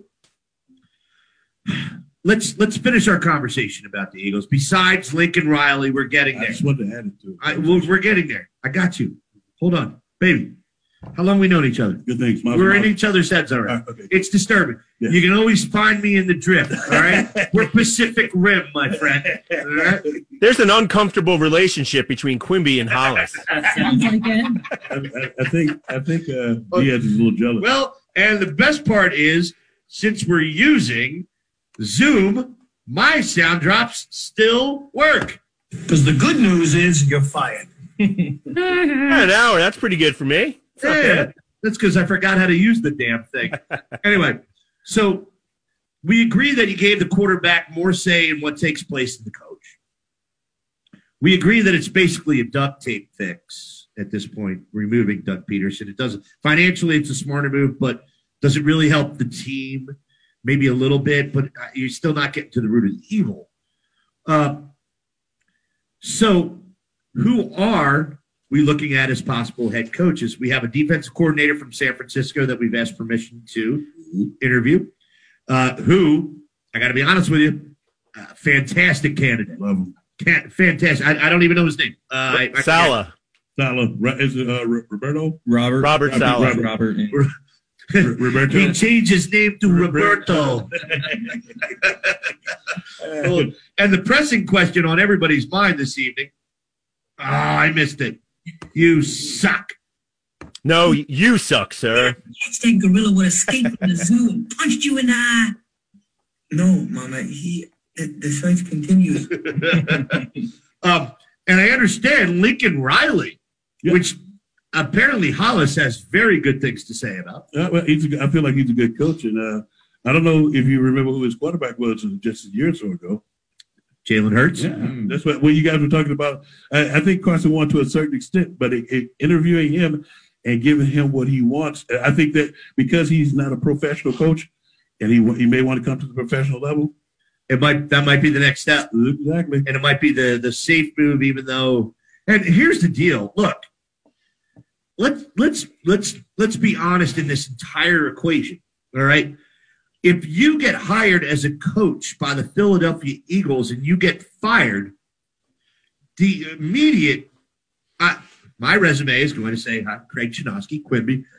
let's let's finish our conversation about the Eagles. Besides Lincoln Riley, we're getting I there. just wanted to add it to it. I, well, we're getting there. I got you. Hold on, baby. How long we known each other? Good things. My, We're my, in each other's heads already. All right, okay. It's disturbing. Yeah. You can always find me in the drift. All right, we're Pacific Rim, my friend. All right? There's an uncomfortable relationship between Quimby and Hollis. Sounds like it. I, I, I think I think uh, Diaz is a little jealous. Well, and the best part is, since we're using Zoom, my sound drops still work. Because the good news is you're fired. An hour. That's pretty good for me. It's not Yeah, bad. that's because I forgot how to use the damn thing. Anyway, so we agree that he gave the quarterback more say in what takes place in the coach. We agree that it's basically a duct tape fix at this point, removing Doug Peterson. It doesn't financially, it's a smarter move, but does it really help the team? Maybe a little bit, but you're still not getting to the root of the evil. Uh, so, who are we looking at as possible head coaches? We have a defensive coordinator from San Francisco that we've asked permission to interview, uh, who, I got to be honest with you, uh, fantastic candidate. Love him. Can, fantastic. I, I don't even know his name. Uh, I, I Sala. Sala. Ro- Is it uh, Ro- Roberto? Robert. Robert Sala. Robert. Robert. yeah. R- Roberto? He changed his name to Roberto. Well, and the pressing question on everybody's mind this evening. Oh, I missed it. You suck. No, you suck, sir. Yes, that gorilla would escape from the zoo and punched you in the eye. No, Mama, he the, the search continues. um, and I understand Lincoln Riley, Yeah. which apparently Hollis has very good things to say about. Uh, well, he's a, good- I feel like he's a good coach, and uh, I don't know if you remember who his quarterback was just a year or so ago. Jalen Hurts. Yeah, that's what when you guys were talking about. I, I think Carson won to a certain extent, but it, it, interviewing him and giving him what he wants, I think that because he's not a professional coach, and he he may want to come to the professional level. It might that might be the next step. Exactly. And it might be the the safe move, even though. And here's the deal. Look, let's let's let's let's be honest in this entire equation. All right. If you get hired as a coach by the Philadelphia Eagles and you get fired, the immediate uh, my resume is going to say, hi, Craig Chinosky, Quimby.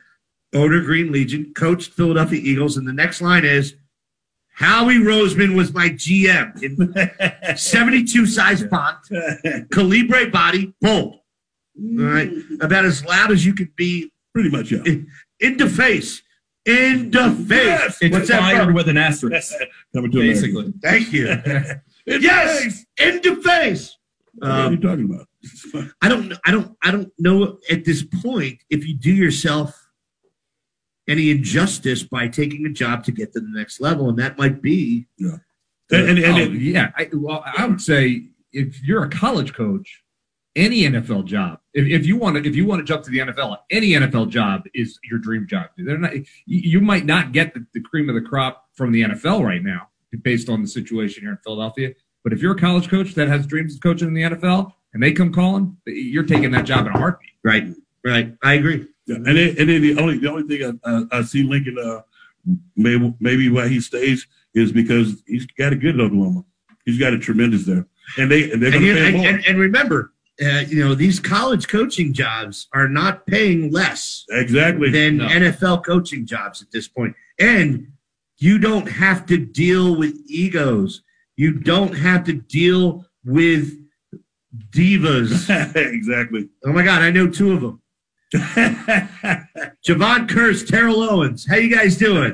owner Green Legion, coached Philadelphia Eagles, and the next line is, Howie Roseman was my G M in seventy-two size font, Calibre body, bold. All right, about as loud as you could be. Pretty much, yeah. In, in the face. In the face. It's What's that fired from? with an asterisk. Coming to Basically. America. Thank you. In yes, the face. in the face. What are you Um, talking about? I don't. I don't. I don't know at this point if you do yourself any injustice by taking a job to get to the next level, and that might be. Yeah. And, and, and Oh, it- yeah, I, well, I would say if you're a college coach, any N F L job, if, if you want to, if you want to jump to the N F L, any N F L job is your dream job. They're not. You, you might not get the, the cream of the crop from the N F L right now, based on the situation here in Philadelphia. But if you're a college coach that has dreams of coaching in the N F L, and they come calling, you're taking that job in a heartbeat. Right. Right. I agree. Yeah, and then, and then the only the only thing I, I, I see Lincoln uh, maybe maybe why he stays is because he's got a good at Oklahoma. He's got a tremendous there, and they and they're And, going you- to pay him and, more. and, and remember, uh, you know, these college coaching jobs are not paying less exactly. than No. N F L coaching jobs at this point. And you don't have to deal with egos. You don't have to deal with divas. exactly. Oh my God, I know two of them. Javon Curse, Terrell Owens. How you guys doing?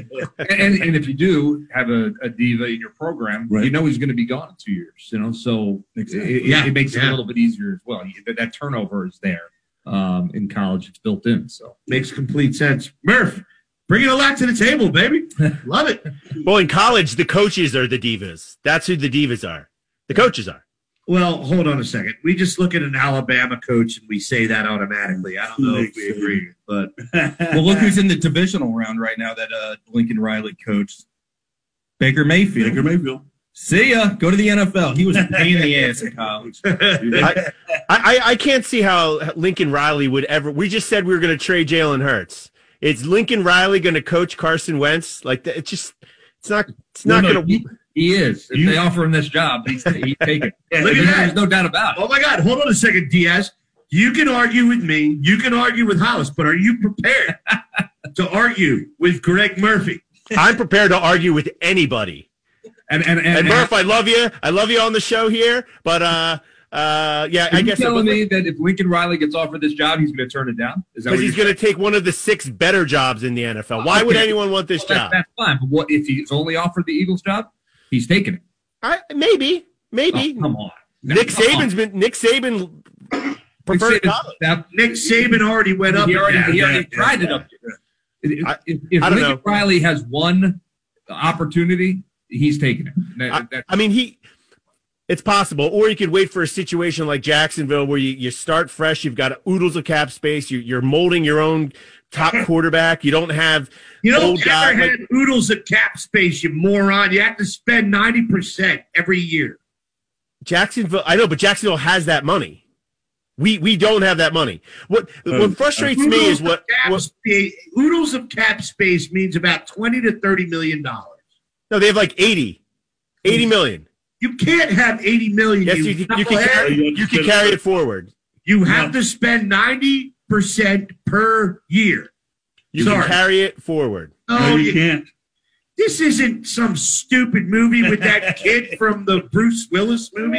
And, and if you do have a, a diva in your program, Right. you know he's going to be gone in two years. You know, so Exactly. it, Yeah, it makes it yeah. a little bit easier as well. You- That, that turnover is there um, in college; it's built in. So Makes complete sense. Murph, bringing a lot to the table, baby. Love it. Well, in college, the coaches are the divas. That's who the divas are. The coaches are. Well, hold on a second. We just look at an Alabama coach and we say that automatically. I don't know if we agree, but Well, look who's in the divisional round right now that uh, Lincoln Riley coached. Baker Mayfield. Baker Mayfield. See ya. Go to the N F L. He was a pain in the ass in college. I, I, I can't see how Lincoln Riley would ever. We just said we were going to trade Jalen Hurts. Is Lincoln Riley going to coach Carson Wentz? Like that? It's just. It's not. It's not No, no, going to. he, he is. If You- they offer him this job, he's, he's taking it. Look at that. There's no doubt about it. oh my God, hold on a second, Diaz. You can argue with me. You can argue with Hollis, but are you prepared to argue with Greg Murphy? I'm prepared to argue with anybody. And and and, And and Murph, I love you. I love you on the show here, but uh, uh, yeah, are I you guess telling me that if Lincoln Riley gets offered this job, he's going to turn it down? Is that because what he's you're going to take one of the six better jobs in the N F L. Why would Okay. anyone want this Well, job? that, that's fine. But what if he's only offered the Eagles job? He's taking it. I, maybe, maybe. Oh, come on. Nick Come on. Saban's been Nick Saban preferred Nick Saban- college. that- Nick Saban already went up. He already, and down. he already Yeah, tried yeah, it up. If, I- if, if I don't Lincoln know. Riley has one opportunity, he's taking it. That- I, that- I mean, he. It's possible, or you could wait for a situation like Jacksonville where you, you start fresh. You've got oodles of cap space. You, you're molding your own top quarterback. You don't have You don't old ever guy. have Like, oodles of cap space, you moron. You have to spend ninety percent every year. Jacksonville, I know, but Jacksonville has that money. We we don't have that money. What Um, what frustrates me Oodles is what, of cap what space, oodles of cap space means about twenty to thirty million dollars. no, they have like eighty, eighty million. You can't have eighty million. Yes, you, you, can- you can knucklehead. carry, you can carry it forward. You have to spend ninety percent per year. You Sorry. can carry it forward. Oh, No, you you- can't. this isn't some stupid movie with that kid from the Bruce Willis movie.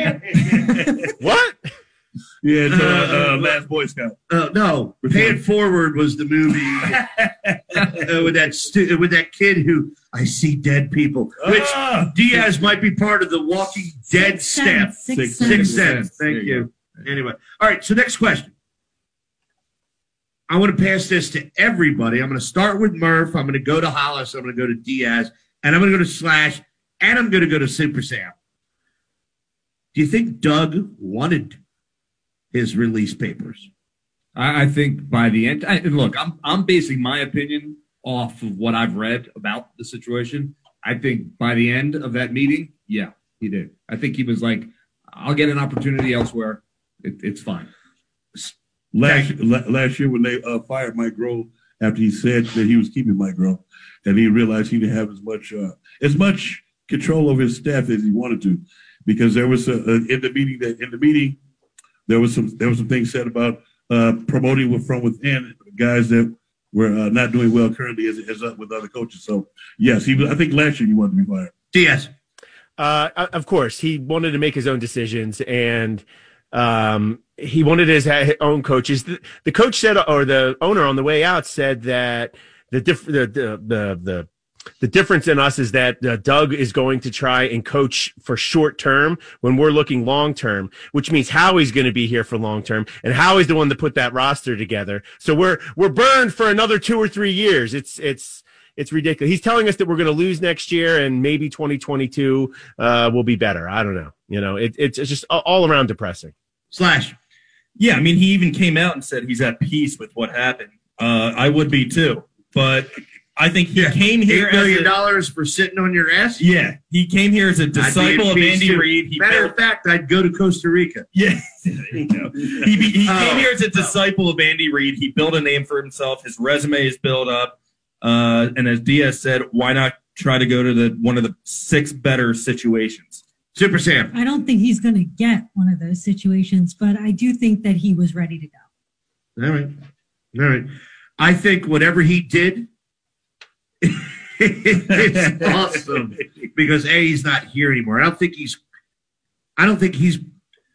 What? Yeah, it's, uh, uh, Last Boy Scout. Uh, no, Pay It Forward was the movie uh, with that stu- with that kid who I see dead people. Which Ah! Diaz might be part of the Walking Dead Sixth staff. Sense, Sixth Sixth Sense. Sixth Sense. Sense. There Thank you you. Anyway, all right. So next question. I want to pass this to everybody. I'm going to start with Murph. I'm going to go to Hollis. I'm going to go to Diaz, and I'm going to go to Slash, and I'm going to go to Super Sam. Do you think Doug wanted his release papers? I, I think by the end, I, and look, I'm I'm basing my opinion off of what I've read about the situation. I think by the end of that meeting, yeah, he did. I think he was like, "I'll get an opportunity elsewhere. It, it's fine." Last la- last year when they uh, fired Mike Grove after he said that he was keeping Mike Grove, and he realized he didn't have as much uh, as much control over his staff as he wanted to, because there was a, a in the meeting that in the meeting there was some there was some things said about uh, promoting with- from within guys that we're uh, not doing well currently as, as up with other coaches. So, yes, he. I think last year he wanted to be fired. Diaz. Uh, of course, he wanted to make his own decisions, and um, he wanted his own coaches. The, the coach said, or the owner on the way out said that the diff- the, the the the the difference in us is that uh, Doug is going to try and coach for short term when we're looking long term, which means Howie's going to be here for long term, and Howie's the one that put that roster together. So we're we're burned for another two or three years. It's it's. It's ridiculous. He's telling us that we're going to lose next year, and maybe twenty twenty-two uh, will be better. I don't know. You know, it, it's it's just all around depressing. Slash. Yeah, I mean, he even came out and said he's at peace with what happened. Uh, I would be too, but I think he yeah. came here eight million as a, dollars for sitting on your ass. Yeah, he came here as a disciple of Andy too. Reid. He Matter built, of fact, I'd go to Costa Rica. Yeah, you know. he he oh. came here as a disciple of Andy Reid. He built a name for himself. His resume is built up. Uh, and as Diaz said, why not try to go to the one of the six better situations? Super Sam. I don't think he's going to get one of those situations, but I do think that he was ready to go. All right. All right. I think whatever he did is awesome because A, he's not here anymore. I don't think he's, I don't think he's,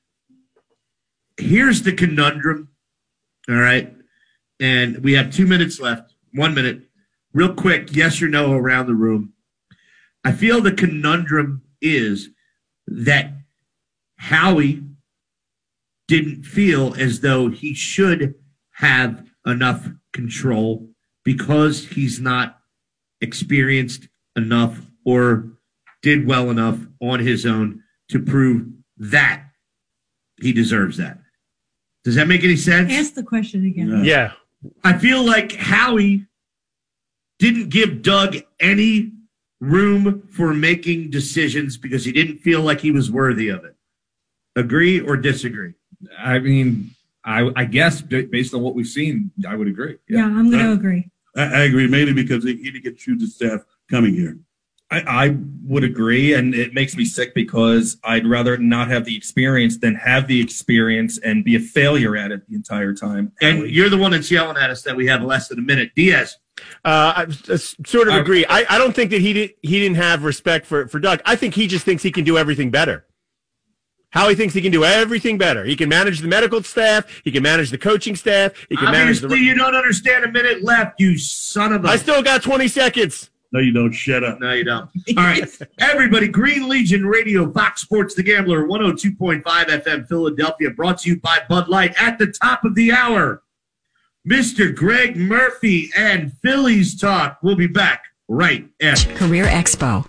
here's the conundrum. All right. And we have two minutes left, one minute. Real quick, yes or no around the room. I feel the conundrum is that Howie didn't feel as though he should have enough control because he's not experienced enough or did well enough on his own to prove that he deserves that. Does that make any sense? Ask the question again. Yeah. I feel like Howie didn't give Doug any room for making decisions because he didn't feel like he was worthy of it. Agree or disagree? I mean, I, I guess based on what we've seen, I would agree. Yeah, yeah I'm going to I, agree. I, I agree, mainly because he, he didn't get to choose the staff coming here. I, I would agree, and it makes me sick because I'd rather not have the experience than have the experience and be a failure at it the entire time. And you're the one that's yelling at us that we have less than a minute. Diaz. Uh, I, I sort of agree. I, I don't think that he did. He didn't have respect for, for Doug. I think he just thinks he can do everything better. Howie thinks he can do everything better. He can manage the medical staff. He can manage the coaching staff. He can Obviously, manage the. You don't understand a minute left, you son of a. I still got twenty seconds. No, you don't. Shut up. No, you don't. All right. Everybody, Green Legion Radio, Fox Sports The Gambler, one oh two point five F M Philadelphia, brought to you by Bud Light. At the top of the hour, Mister Greg Murphy and Phillies Talk. We'll be back right after. Career Expo.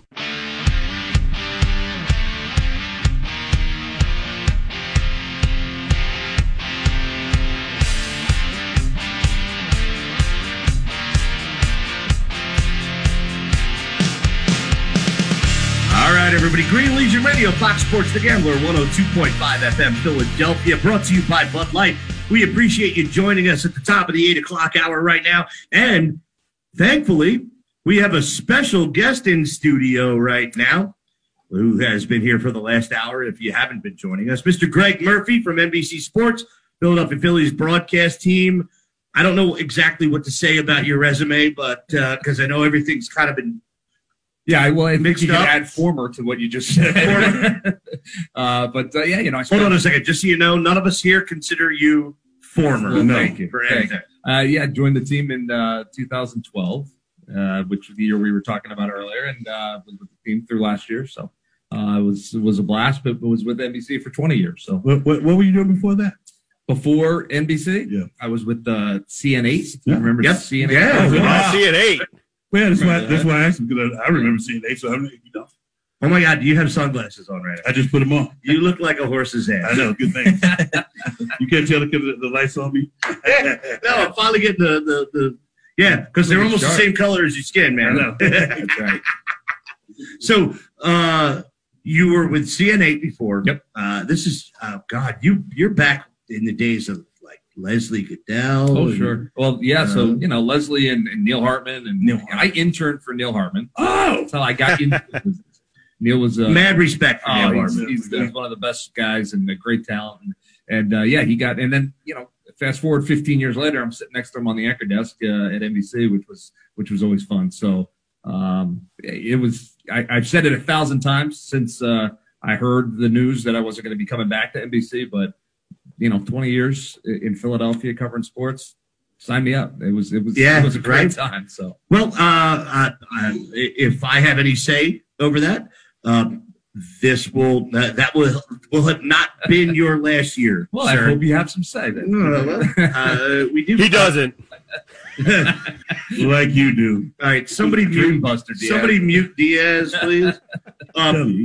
All right, everybody. Green Legion Radio, Fox Sports The Gambler, one oh two point five F M Philadelphia, brought to you by Bud Light. We appreciate you joining us at the top of the eight o'clock hour right now. And thankfully, we have a special guest in studio right now who has been here for the last hour, if you haven't been joining us. Mister Greg Murphy from N B C Sports, Philadelphia Phillies broadcast team. I don't know exactly what to say about your resume, but because uh, I know everything's kind of been Yeah, well, I think mixed you can up. add former to what you just said. uh, but uh, yeah, you know, I Hold on a second. Just so you know, none of us here consider you former. Well, no, thank you. For Thank anything. you. Uh, yeah, joined the team in uh, two thousand twelve, uh, which was the year we were talking about earlier, and uh, was with the team through last year. So uh, it was it was a blast, but was with N B C for twenty years. So What, what, what were you doing before that? before N B C, Yeah. I was with uh, C N eight. Yeah. Remember Yep. C N eight? Yeah. Oh, Wow. See it eight. Well, yeah, that's why, Remember that's that? why I asked him, because I, I remember seeing eight, so I'm, you know, Oh, my God. You have sunglasses on right now. I just put them on. You look like a horse's ass. I know, good thing. You can't tell because the, the lights on me. No, I'm finally getting the, the, the yeah, because they're almost Sharp. the same color as your skin, man. I know. That's right. So, uh, you were with C N eight before. Yep. Uh, this is, oh, God, you, you're back in the days of, like, Leslie Goodell. Oh, and- sure. Well, yeah. So Uh, you know, Leslie and, and Neil Hartman, and Neil I interned for Neil Hartman. Oh, That's how I got into it. Neil was uh, mad respect for Oh, Neil he's, Hartman. he's, he's one of the best guys and a great talent. And, and uh, yeah, he got, and then, you know, fast forward fifteen years later, I'm sitting next to him on the anchor desk uh, at N B C, which was which was always fun. So um, it was. I, I've said it a thousand times since uh, I heard the news that I wasn't going to be coming back to N B C, but you know, twenty years in Philadelphia covering sports. Sign me up. It was it was yeah, it was a great right? time. So well, uh, uh, uh, if I have any say over that, um, this will uh, that will will have not been your last year. Well, sir. I hope you have some say. Then. No, no, no. Uh, we do. He doesn't. Like you do. All right, somebody mute Buster Diaz. Somebody mute Diaz, please. Um,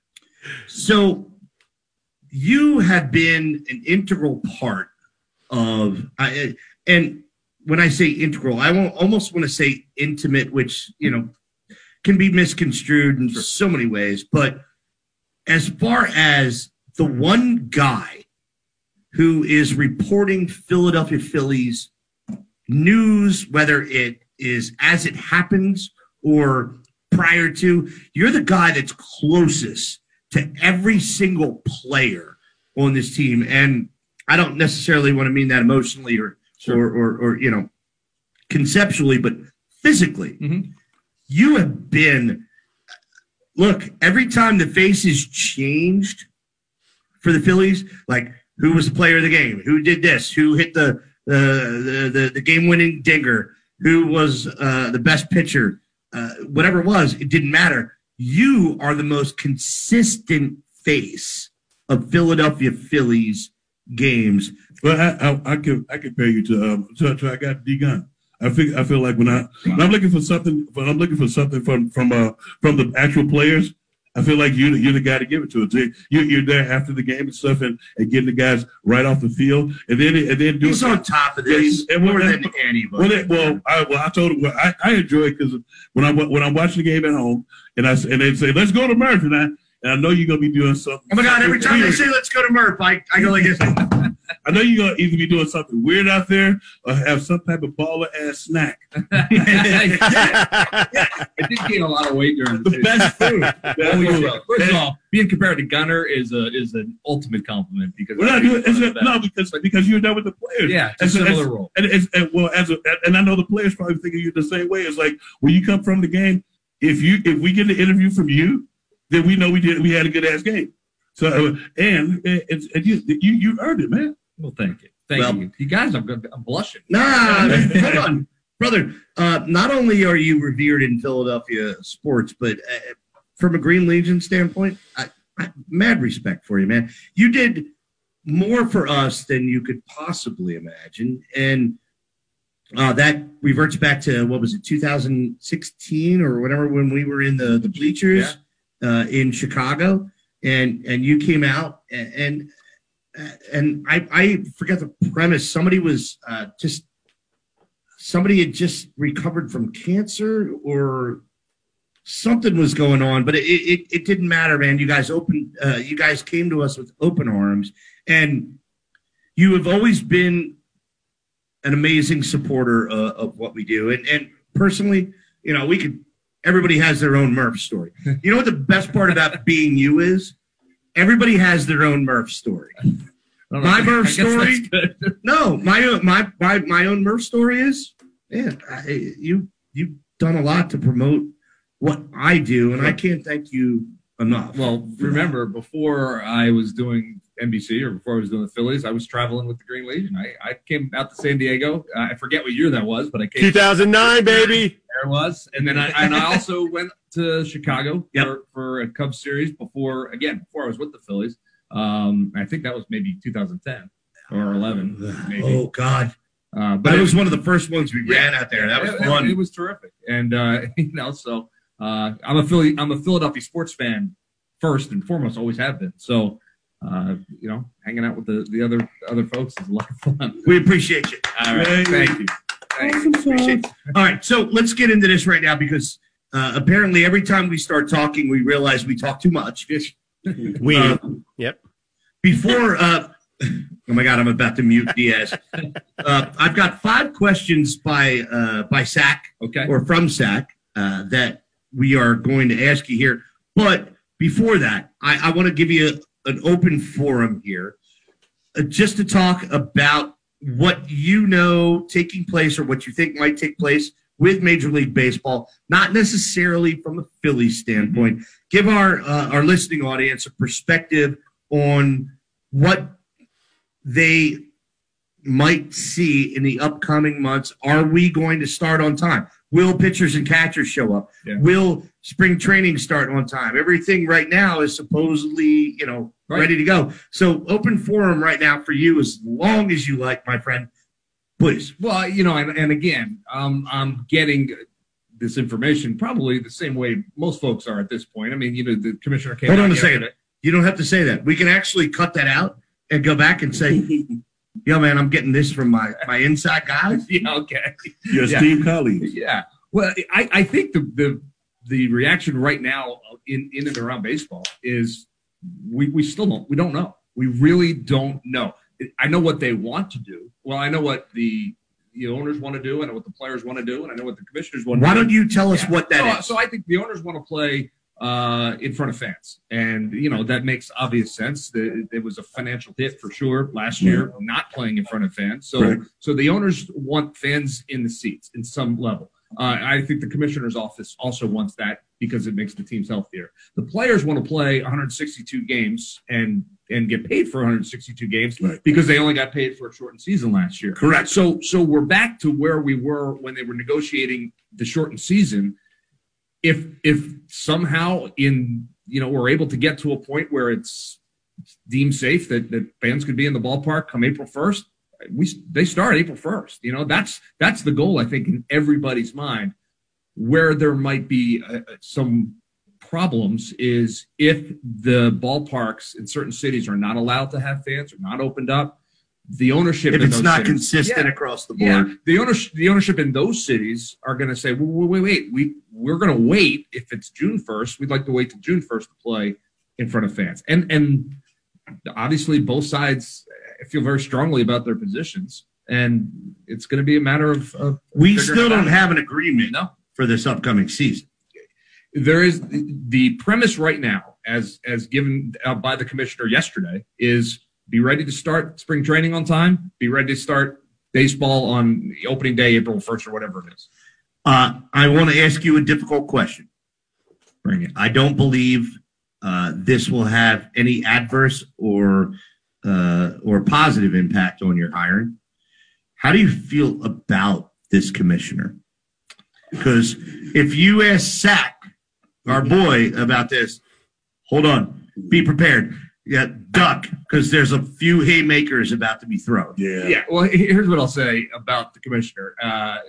so you have been an integral part of, I, and when I say integral, I won't, almost want to say intimate, which, you know, can be misconstrued in so many ways. But as far as the one guy who is reporting Philadelphia Phillies news, whether it is as it happens or prior to, you're the guy that's closest to every single player on this team. And I don't necessarily want to mean that emotionally or, sure. or, or, or, you know, conceptually, but physically. Mm-hmm. You have been, look, every time the faces changed for the Phillies, like who was the player of the game, who did this, who hit the uh, the, the, the game-winning dinger, who was uh, the best pitcher, uh, whatever it was, it didn't matter. You are the most consistent face of Philadelphia Phillies games. Well, I I, I can I compare you to um to, to I got D-Gun. I feel I feel like when I when I'm looking for something when I'm looking for something from from uh from the actual players, I feel like you you're the guy to give it to. It. You you're there after the game and stuff, and, and getting the guys right off the field, and then and then do he's on top of this and more when, than anybody. Well, well, I well I told him well, I, I enjoy it because when I when I'm watching the game at home, and I and they say let's go to Murph, and I and I know you're gonna be doing something. Oh my God! Every time weird. They say let's go to Murph, I I go like this. I know you're gonna either be doing something weird out there or have some type of baller ass snack. yeah. yeah. I did gain a lot of weight during the, the best food. Well, first of all, being compared to Gunner is a is an ultimate compliment because we're not doing it, no because because you're done with the players. Yeah, it's a similar as, role. And, it's, and well, as a, and I know the players probably thinking you the same way. It's like when you come from the game, if you if we get an interview from you, then we know we did we had a good ass game. So uh, and it's and you you you earned it, man. Well, thank you. Thank well, you. You guys, I'm, I'm blushing. Nah, hold on, brother. Uh, not only are you revered in Philadelphia sports, but uh, from a Green Legion standpoint, I, I, mad respect for you, man. You did more for us than you could possibly imagine, and uh, that reverts back to what was it, two thousand sixteen or whatever, when we were in the the bleachers yeah. uh, in Chicago, and and you came out and. and And I, I forget the premise. Somebody was uh, just somebody had just recovered from cancer or something was going on, but it, it, it didn't matter, man. You guys opened, uh, you guys came to us with open arms, and you have always been an amazing supporter uh, of what we do. And, and personally, you know, we could. Everybody has their own Murph story. You know what the best part about being you is? Everybody has their own Murph story. My Murph story, no, my my my my own Murph story is, man, I, you you've done a lot to promote what I do, and I can't thank you enough. Well, remember, before I was doing N B C or before I was doing the Phillies, I was traveling with the Green Legion. I, I came out to San Diego. I forget what year that was, but I came. two thousand nine, baby. There it was, and then I and I also went to Chicago yep. for, for a Cubs series before again before I was with the Phillies. Um, I think that was maybe two thousand ten or eleven. Maybe. Oh God! Uh, but that it was one of the first ones we yeah, ran out there. That was it, fun. It, it was terrific, and uh, you know, so uh, I'm a Philly, I'm a Philadelphia sports fan first and foremost. Always have been. So uh, you know, hanging out with the, the other other folks is a lot of fun. We appreciate you. All right, thank, thank you. Thank you. Appreciate you. All right, so let's get into this right now because uh, apparently every time we start talking, we realize we talk too much. We, uh, yep. Before, uh, oh my God, I'm about to mute Diaz. Uh, I've got five questions by uh, by S A C, okay, or from S A C uh, that we are going to ask you here. But before that, I, I want to give you a, an open forum here, uh, just to talk about what you know taking place or what you think might take place with Major League Baseball, not necessarily from a Phillies standpoint. Give our uh, our listening audience a perspective on what they might see in the upcoming months. Are we going to start on time? Will pitchers and catchers show up? Yeah. Will spring training start on time? Everything right now is supposedly, you know, Right. ready to go. So open forum right now for you as long as you like, my friend. Please. Well, you know, and, and again, um, I'm getting this information probably the same way most folks are at this point. I mean, you know, the commissioner came Hold out on a yesterday. second. You don't have to say that. We can actually cut that out and go back and say, yo, man, I'm getting this from my, my inside guys. Yeah, okay. Your Yeah. esteemed colleagues. Yeah. Well, I, I think the, the the reaction right now in, in and around baseball is we, we still don't we don't know. We really don't know. I know what they want to do. Well, I know what the the owners want to do. I know what the players want to do, and I know what the commissioners want to Why do. don't you tell us Yeah. what that so, is? So I think the owners want to play uh, in front of fans, and you know that makes obvious sense. The, it was a financial hit for sure last year, not playing in front of fans. So, Right. so the owners want fans in the seats in some level. Uh, I think the commissioner's office also wants that because it makes the teams healthier. The players want to play one hundred sixty-two games and and get paid for one hundred sixty-two games Right. because they only got paid for a shortened season last year. Correct. So so we're back to where we were when they were negotiating the shortened season. If if somehow in you know we're able to get to a point where it's deemed safe that, that fans could be in the ballpark come April first, we they start April first. You know that's that's the goal I think in everybody's mind. Where there might be uh, some problems is if the ballparks in certain cities are not allowed to have fans or not opened up. The ownership if in it's those not cities- consistent Yeah. across the Yeah, board. the ownership, the ownership in those cities are going to say, well, wait, wait, wait, we we're going to wait. If it's June first, we'd like to wait till June first to play in front of fans. And and obviously, both sides feel very strongly about their positions, and it's going to be a matter of. of We figuring still it don't out. have an agreement No. for this upcoming season. There is the premise right now, as as given out by the commissioner yesterday, is be ready to start spring training on time. Be ready to start baseball on opening day, April first, or whatever it is. Uh, I want to ask you a difficult question. Bring it. I don't believe uh, this will have any adverse or uh, or positive impact on your hiring. How do you feel about this commissioner? Because if you ask Sack, our boy, about this, hold on, be prepared. Yeah, duck, because there's a few haymakers about to be thrown. Yeah. Yeah. Well, he- here's what I'll say about the commissioner. Uh,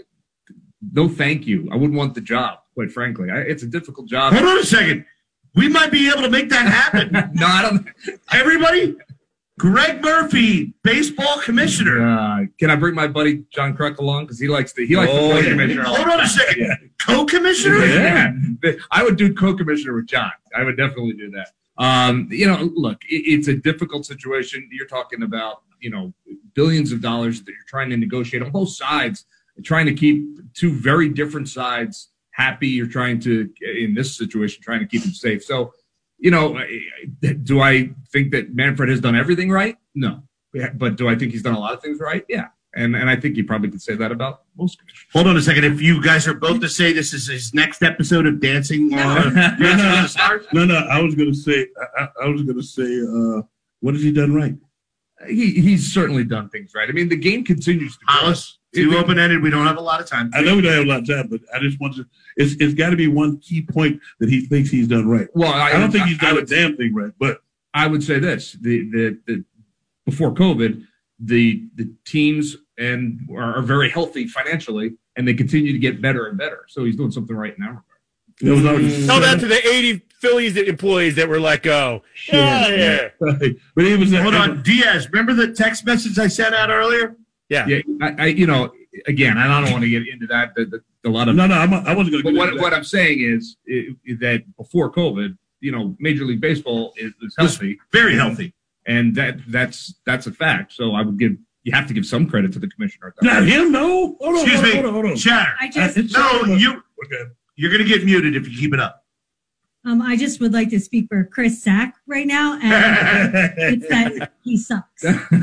no, thank you. I wouldn't want the job, quite frankly. I, it's a difficult job. Hold on a second. We might be able to make that happen. No, I don't. Everybody, Greg Murphy, baseball commissioner. Uh, can I bring my buddy John Kruk along because he likes to he likes Oh, to play yeah. commissioner. Hold on a second. Yeah. Co-commissioner? Yeah. I would do co-commissioner with John. I would definitely do that. Um, you know, look, it, it's a difficult situation. You're talking about, you know, billions of dollars that you're trying to negotiate on both sides, trying to keep two very different sides happy. You're trying to, in this situation, trying to keep them safe. So, you know, do I think that Manfred has done everything right? No. But do I think he's done a lot of things right? Yeah. And and I think you probably could say that about most commissioners. Hold on a second. If you guys are both to say this is his next episode of Dancing on No, Dancing on no, the Stars, no, no. I was gonna say. I, I- I was gonna say. Uh, what has he done right? He he's certainly done things right. I mean, the game continues to grow. Hollis, too open-ended. We don't have a lot of time. I know we don't have a lot of time, but I just want to. It's it's got to be one key point that he thinks he's done right. Well, I, I don't think he's I done a would, damn thing right, but I would say this: the the, the before COVID, the the teams and are, are very healthy financially, and they continue to get better and better. So he's doing something right in that regard. it was already Tell that to the eighty Phillies employees that were let go. Yeah, yeah. But he was Hold on, Diaz. Remember the text message I sent out earlier? Yeah. Yeah, I, I you know, again, I don't want to get into that. The, the, a lot of No, no, I'm, I wasn't going to. But what, what I'm saying is, is that before COVID, you know, Major League Baseball is, is healthy, Very healthy. and that that's that's a fact. So I would give you have to give some credit to the commissioner. Not him, no. Hold on, Excuse hold on, me, hold on, hold on. Chatter. I just, No, you Okay. you're gonna get muted if you keep it up. Um, I just would like to speak for Chris Sack right now, and it's that he sucks.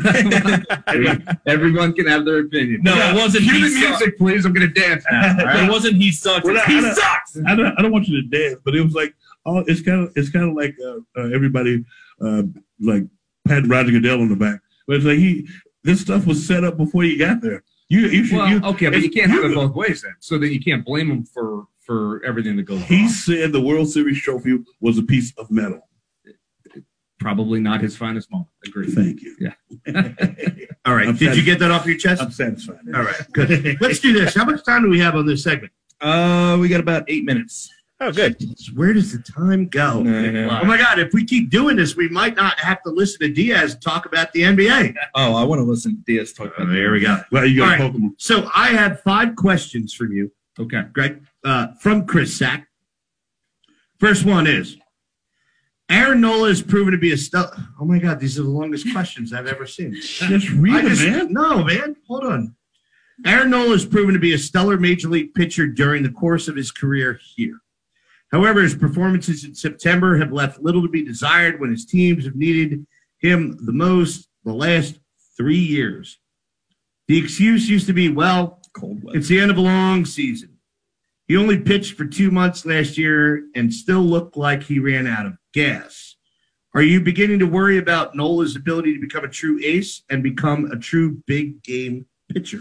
Everyone can have their opinion. No, it wasn't. Cue He the sucks. music, please. I'm going to dance now. all right? It wasn't he sucks. Well, it's I- he I don't- sucks. I don't, I don't want you to dance, but it was like, oh, it's kind of, it's kind of like uh, uh, everybody, uh, like patting Roger Goodell on the back. But it's like he, this stuff was set up before you got there. You, you should. Well, you, okay, but you it's- can't have it both ways then. So that you can't blame him for for everything that goes He wrong. said the World Series trophy was a piece of metal. Probably not his finest moment. Agreed. Thank you. Yeah. All right. I'm Did you get that off your chest? I'm satisfied. All right. Good. Let's do this. How much time do we have on this segment? Uh, we got about eight minutes. Oh, good. Where does the time go? I know. Oh my God! If we keep doing this, we might not have to listen to Diaz and talk about the N B A. Oh, I want to listen to Diaz talk about Oh, there we go. Well, you got All right. Pokemon. So I have five questions for you, Okay. Greg, uh, from Chris Sack. First one is, Aaron Nola is proven to be a stellar. Oh my God, these are the longest questions I've ever seen. Just read I it, just- man. No, man. Hold on. Aaron Nola has proven to be a stellar major league pitcher during the course of his career here. However, his performances in September have left little to be desired when his teams have needed him the most the last three years. The excuse used to be, well, cold weather. it's the end of a long season. He only pitched for two months last year and still looked like he ran out of gas. Are you beginning to worry about Nola's ability to become a true ace and become a true big game pitcher?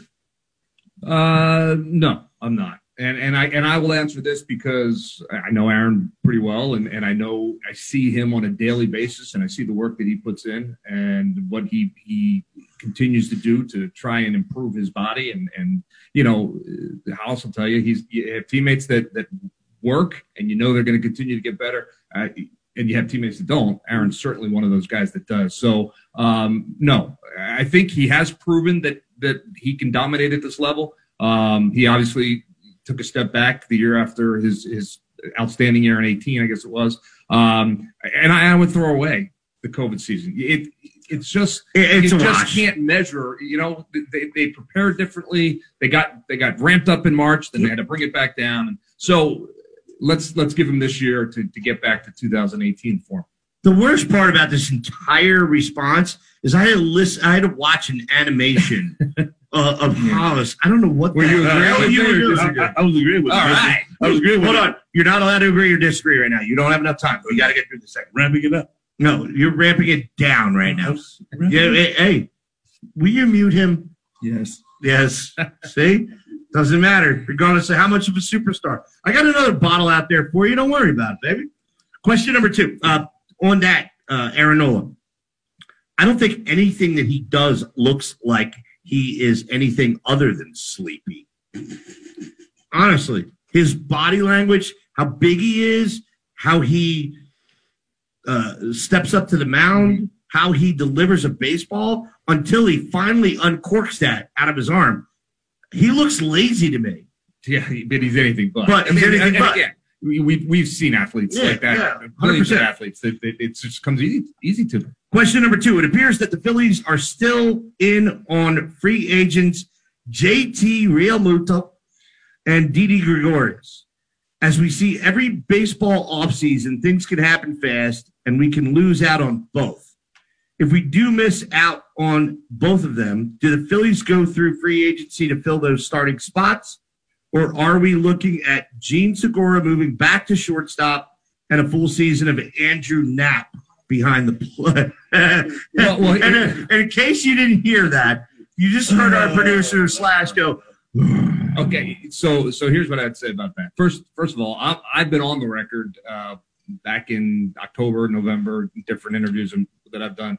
Uh, no, I'm not. And and I and I will answer this because I know Aaron pretty well, and, and I know I see him on a daily basis, and I see the work that he puts in and what he he continues to do to try and improve his body. And and you know, I'll also tell you, he's you have teammates that that work, and you know they're going to continue to get better. Uh, and you have teammates that don't. Aaron's certainly one of those guys that does. So um, no, I think he has proven that that he can dominate at this level. Um, he obviously took a step back the year after his his outstanding year in eighteen, I guess it was. Um, and I, I would throw away the COVID season. It it's just It's you a just wash. can't measure. You know, they they prepared differently. They got they got ramped up in March, then they had to bring it back down. And so let's let's give him this year to to get back to two thousand eighteen form. The worst part about this entire response is I had to listen, I had to watch an animation uh, of Hollis. I don't know what Were the you hell agreeing with you me were or doing. disagreeing? I, I was agreeing with All you. right. I was agreeing with Hold you. on. You're not allowed to agree or disagree right now. You don't have enough time. We got to get through the second. Ramping it up. No, you're ramping it down right now. Ramping Yeah, it hey, up. hey, will you mute him? Yes. Yes. See? Doesn't matter, regardless of how much of a superstar. I got another bottle out there for you. Don't worry about it, baby. Question number two. Uh, on that, uh, Aaron Nola. I don't think anything that he does looks like he is anything other than sleepy. Honestly, his body language, how big he is, how he uh, steps up to the mound, how he delivers a baseball until he finally uncorks that out of his arm. He looks lazy to me. Yeah, but he's anything but. But I mean, he's anything and, and but. again, we, we've we've seen athletes Yeah, like that, yeah, one hundred millions of percent. athletes. That that it just comes easy easy to them. Question number two. It appears that the Phillies are still in on free agents J T Realmuto and Didi Gregorius. As we see every baseball offseason, things can happen fast, and we can lose out on both. If we do miss out on both of them, do the Phillies go through free agency to fill those starting spots? Or are we looking at Gene Segura moving back to shortstop and a full season of Andrew Knapp behind the plate? Well, well, and, uh, and in case you didn't hear that, you just heard our producer Slash go, Okay, so so here's what I'd say about that. First, first of all, I'm, I've been on the record uh, back in October, November, different interviews that I've done.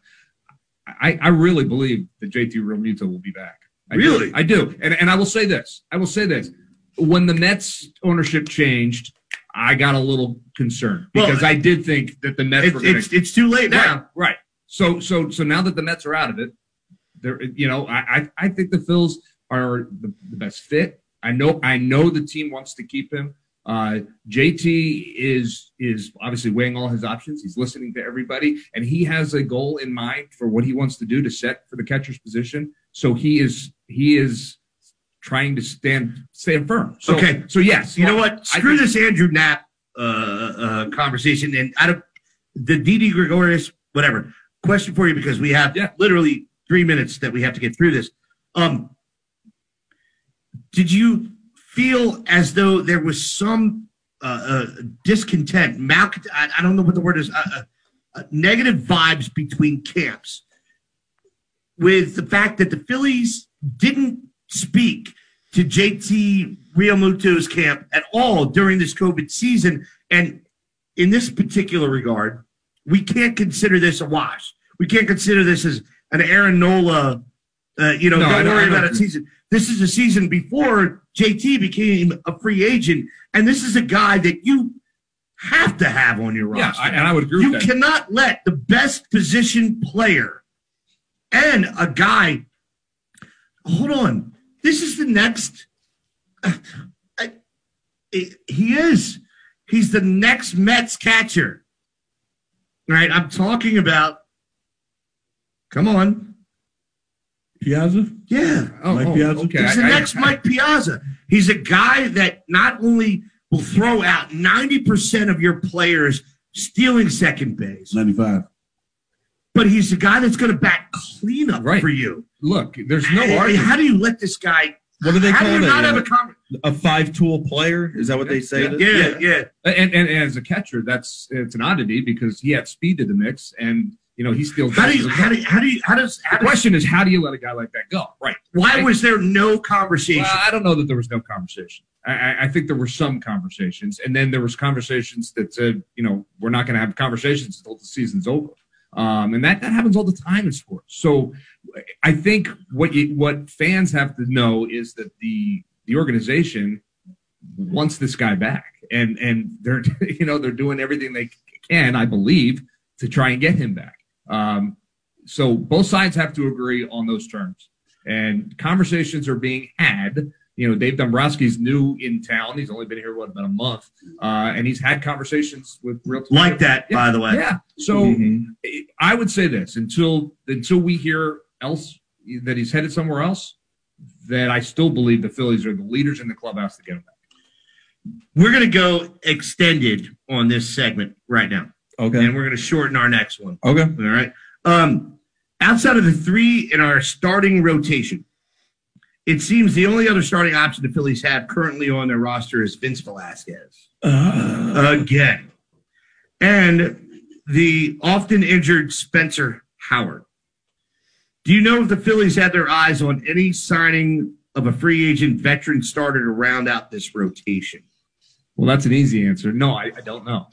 I, I really believe that J T Realmuto will be back. I Really? do. I do, and and I will say this. I will say this. When the Mets ownership changed, I got a little concerned because Well, I did think that the Mets it's, were going it's, it's too late now. Right, right. So, so, so now that the Mets are out of it, they're, you know, I, I, I think the Phils are the, the best fit. I know, I know the team wants to keep him. Uh, J T is is obviously weighing all his options. He's listening to everybody, and he has a goal in mind for what he wants to do to set for the catcher's position. So he is he is trying to stand stand firm. So, Okay. So yes, You know what? I Screw think- this Andrew Knapp uh, uh, conversation, and I don't the Didi Gregorius, whatever. Question for you, because we have Yeah. literally three minutes that we have to get through this. Um, did you feel as though there was some uh, uh, discontent, mal- I, I don't know what the word is, uh, uh, uh, negative vibes between camps with the fact that the Phillies didn't speak to J T Realmuto's camp at all during this COVID season? And in this particular regard, we can't consider this a wash. We can't consider this as an Aaron Nola, uh, you know, No, I don't don't- worry I don't about a agree. season. This is a season before J T became a free agent, and this is a guy that you have to have on your Yeah, roster. I, and I would agree You with that. cannot let the best position player and a guy. Hold on, this is the next. Uh, I, I- he is. He's the next Mets catcher. Right, I'm talking about. Come on, Piazza? yeah. Oh, Mike oh, Piazza? okay. He's the I- I- next Mike Piazza. He's a guy that not only will throw out ninety percent of your players stealing second base, ninety-five. but he's the guy that's going to bat cleanup Right. for you. Look, there's no Hey, argument. how do you let this guy? What do they how call do you it? not have Uh, a conversation? A five-tool player? Is that what they say? Yeah. Yeah, yeah. And, and, and as a catcher, that's it's an oddity because he had speed to the mix, and you know he still. How do you? How do? You, how do you? How does? How the does question is, how do you let a guy like that go? Right. why was there no conversation? Well, I don't know that there was no conversation. I, I, I think there were some conversations, and then there was conversations that said, you know, we're not going to have conversations until the season's over, um, and that, that happens all the time in sports. So, I think what you, what fans have to know is that the the organization wants this guy back, and and they're you know they're doing everything they can, I believe, to try and get him back. Um, so both sides have to agree on those terms, and conversations are being had. You know, Dave Dombrowski's new in town. He's only been here, what, about a month. Uh, and he's had conversations with real like that, Yeah, by the way. Yeah. So Mhm. I would say this until until we hear else that he's headed somewhere else, that I still believe the Phillies are the leaders in the clubhouse to get him back. We're going to go extended on this segment right now, Okay. and we're going to shorten our next one. Okay. All right. Um, outside of the three in our starting rotation, it seems the only other starting option the Phillies have currently on their roster is Vince Velasquez. Uh, Again. And the often injured Spencer Howard. Do you know if the Phillies had their eyes on any signing of a free agent veteran starter to round out this rotation? Well, that's an easy answer. No, I, I don't know.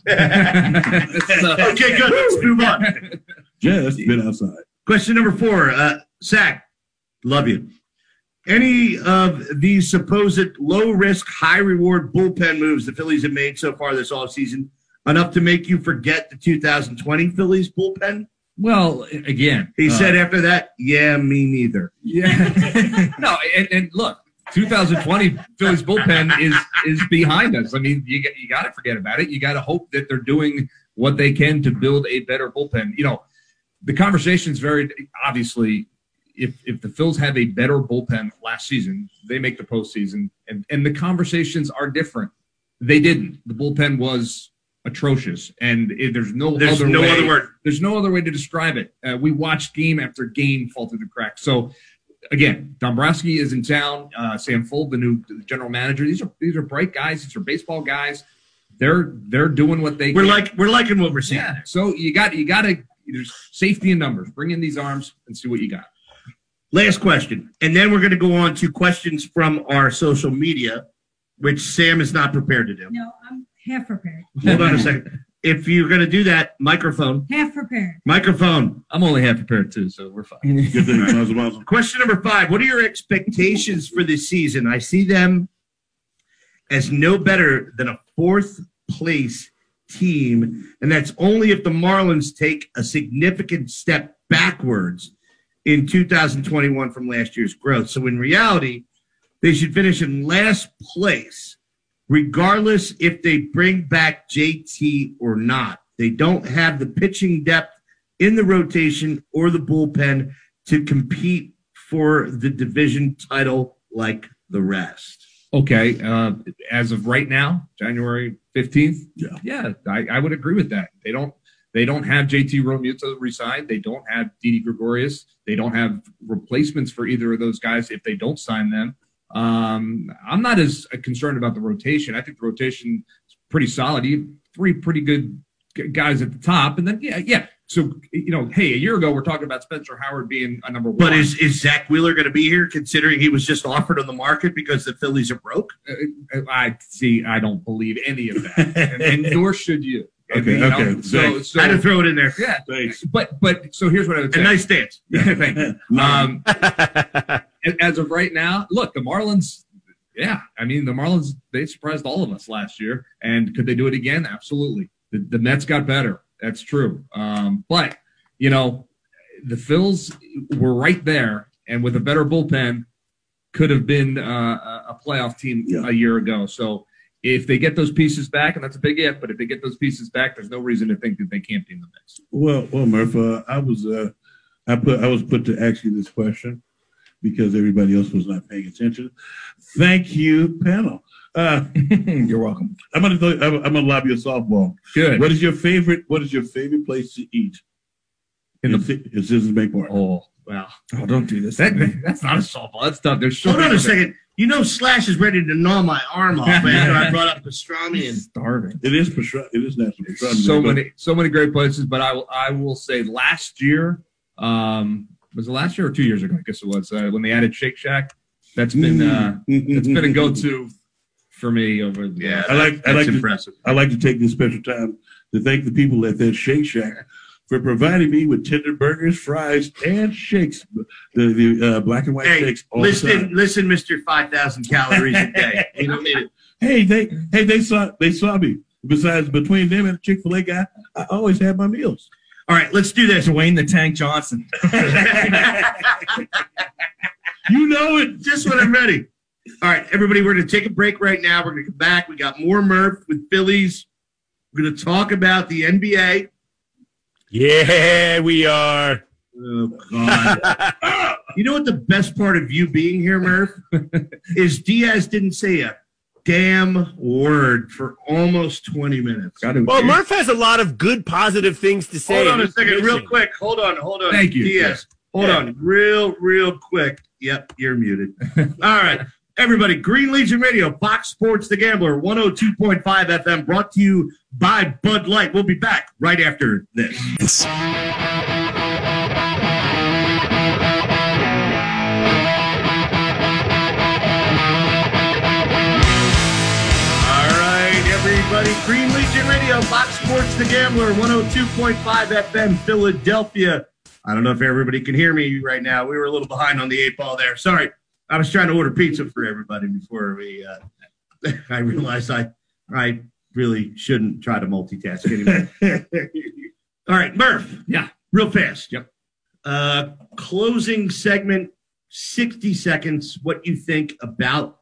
So- Okay, good. Let's move on. Just been outside. Question number four. Uh, Zach, love you. Any of these supposed low-risk, high-reward bullpen moves the Phillies have made so far this offseason enough to make you forget the two thousand twenty Phillies bullpen? Well, again, He uh, said after that, yeah, me neither. Yeah. no, and, and look, two thousand twenty Phillies bullpen is is behind us. I mean, you got, you got to forget about it. You got to hope that they're doing what they can to build a better bullpen. You know, the conversation's very obviously. If if the Phils have a better bullpen last season, they make the postseason, and and the conversations are different. They didn't. The bullpen was atrocious, and it, there's no There's other no way. other word. There's no other way to describe it. Uh, we watched game after game fall through the cracks. So, again, Dombrowski is in town. Uh, Sam Fuld, the new general manager. These are these are bright guys. These are baseball guys. They're they're doing what they We're can. like we're liking what we're seeing. Yeah. So you got you got to there's safety in numbers. Bring in these arms and see what you got. Last question, and then we're going to go on to questions from our social media, which Sam is not prepared to do. No, I'm half prepared. Hold on a second. If you're going to do that, microphone, Half prepared. microphone. I'm only half prepared too, so we're fine. Good thing. Miles, miles. Question number five. What are your expectations for this season? I see them as no better than a fourth place team, and that's only if the Marlins take a significant step backwards in two thousand twenty-one from last year's growth. So in reality, they should finish in last place, regardless if they bring back J T or not. They don't have the pitching depth in the rotation or the bullpen to compete for the division title like the rest. Okay. Uh, as of right now, January fifteenth. Yeah. Yeah, I, I would agree with that. They don't they don't have J T Realmuto re-signed. They don't have Didi Gregorius. They don't have replacements for either of those guys if they don't sign them. Um, I'm not as concerned about the rotation. I think the rotation is pretty solid. You have three pretty good g- guys at the top. And then, yeah, yeah. So, you know, hey, a year ago, we're talking about Spencer Howard being a number one. But is, is Zach Wheeler going to be here, considering he was just offered on the market because the Phillies are broke? Uh, I see. I don't believe any of that, and, and nor should you. Okay, You know, okay. So, Thanks. so I had to throw it in there. yeah. Thanks. But, but so here's what I would A say. nice dance. Yeah, thank you. Um, as of right now, look, the Marlins. Yeah, I mean, the Marlins. They surprised all of us last year, and could they do it again? Absolutely. The, the Mets got better. That's true. Um, but you know, the Phils were right there, and with a better bullpen, could have been uh, a playoff team Yeah. a year ago. So if they get those pieces back, and that's a big if, but if they get those pieces back, there's no reason to think that they can't be in the mix. Well, well, Murph, uh, I was uh, I put I was put to ask you this question because everybody else was not paying attention. Thank you, panel. Uh, You're welcome. I'm gonna th- I'm, I'm gonna lob you a softball. Good. What is your favorite? What is your favorite place to eat? In In the- the in Citizens Bank Park. Oh, wow. Oh, don't do this. That, that's not a softball. That's tough. There's so Hold on many a second. You know Slash is ready to gnaw my arm off after I brought up pastrami and Starving. It is Pastra- It is National Pastrami so Day, but- many, so many great places. But I will, I will say, last year, um, was it last year or two years ago? I guess it was uh, when they added Shake Shack. That's been, uh, it's been a go-to for me over. The, yeah, I like I that's like to, impressive. I like to take this special time to thank the people at that Shake Shack for providing me with tender burgers, fries, and shakes. The the uh, black and white Hey, shakes. All the listen, time. listen, Mister Five Thousand calories a day. You don't need it. Hey, they hey they saw they saw me. Besides, between them and the Chick-fil-A guy, I always have my meals. All right, let's do this. Dwayne the Tank Johnson. You know it. Just when I'm ready. All right, everybody, we're going to take a break right now. We're going to come back. We got more Murph with Phillies. We're going to talk about the N B A. Yeah, we are. Oh, God. You know what the best part of you being here, Murph, is Diaz didn't say a damn word for almost twenty minutes. Well, Murph has a lot of good, positive things to say. Hold on in a his second, real prediction. quick. Hold on, hold on. Thank you. Diaz, hold Yeah. on, real, real quick. Yep, you're muted. All right. Everybody, Green Legion Radio, Fox Sports The Gambler, one oh two point five F M, brought to you by Bud Light. We'll be back right after this. All right, everybody, Green Legion Radio, Fox Sports The Gambler, one oh two point five F M, Philadelphia. I don't know if everybody can hear me right now. We were a little behind on the eight ball there. Sorry. I was trying to order pizza for everybody before we, uh, I realized I, I really shouldn't try to multitask anymore. All right, Murph. Yeah. Real fast. Yep. Uh, closing segment, sixty seconds. What you think about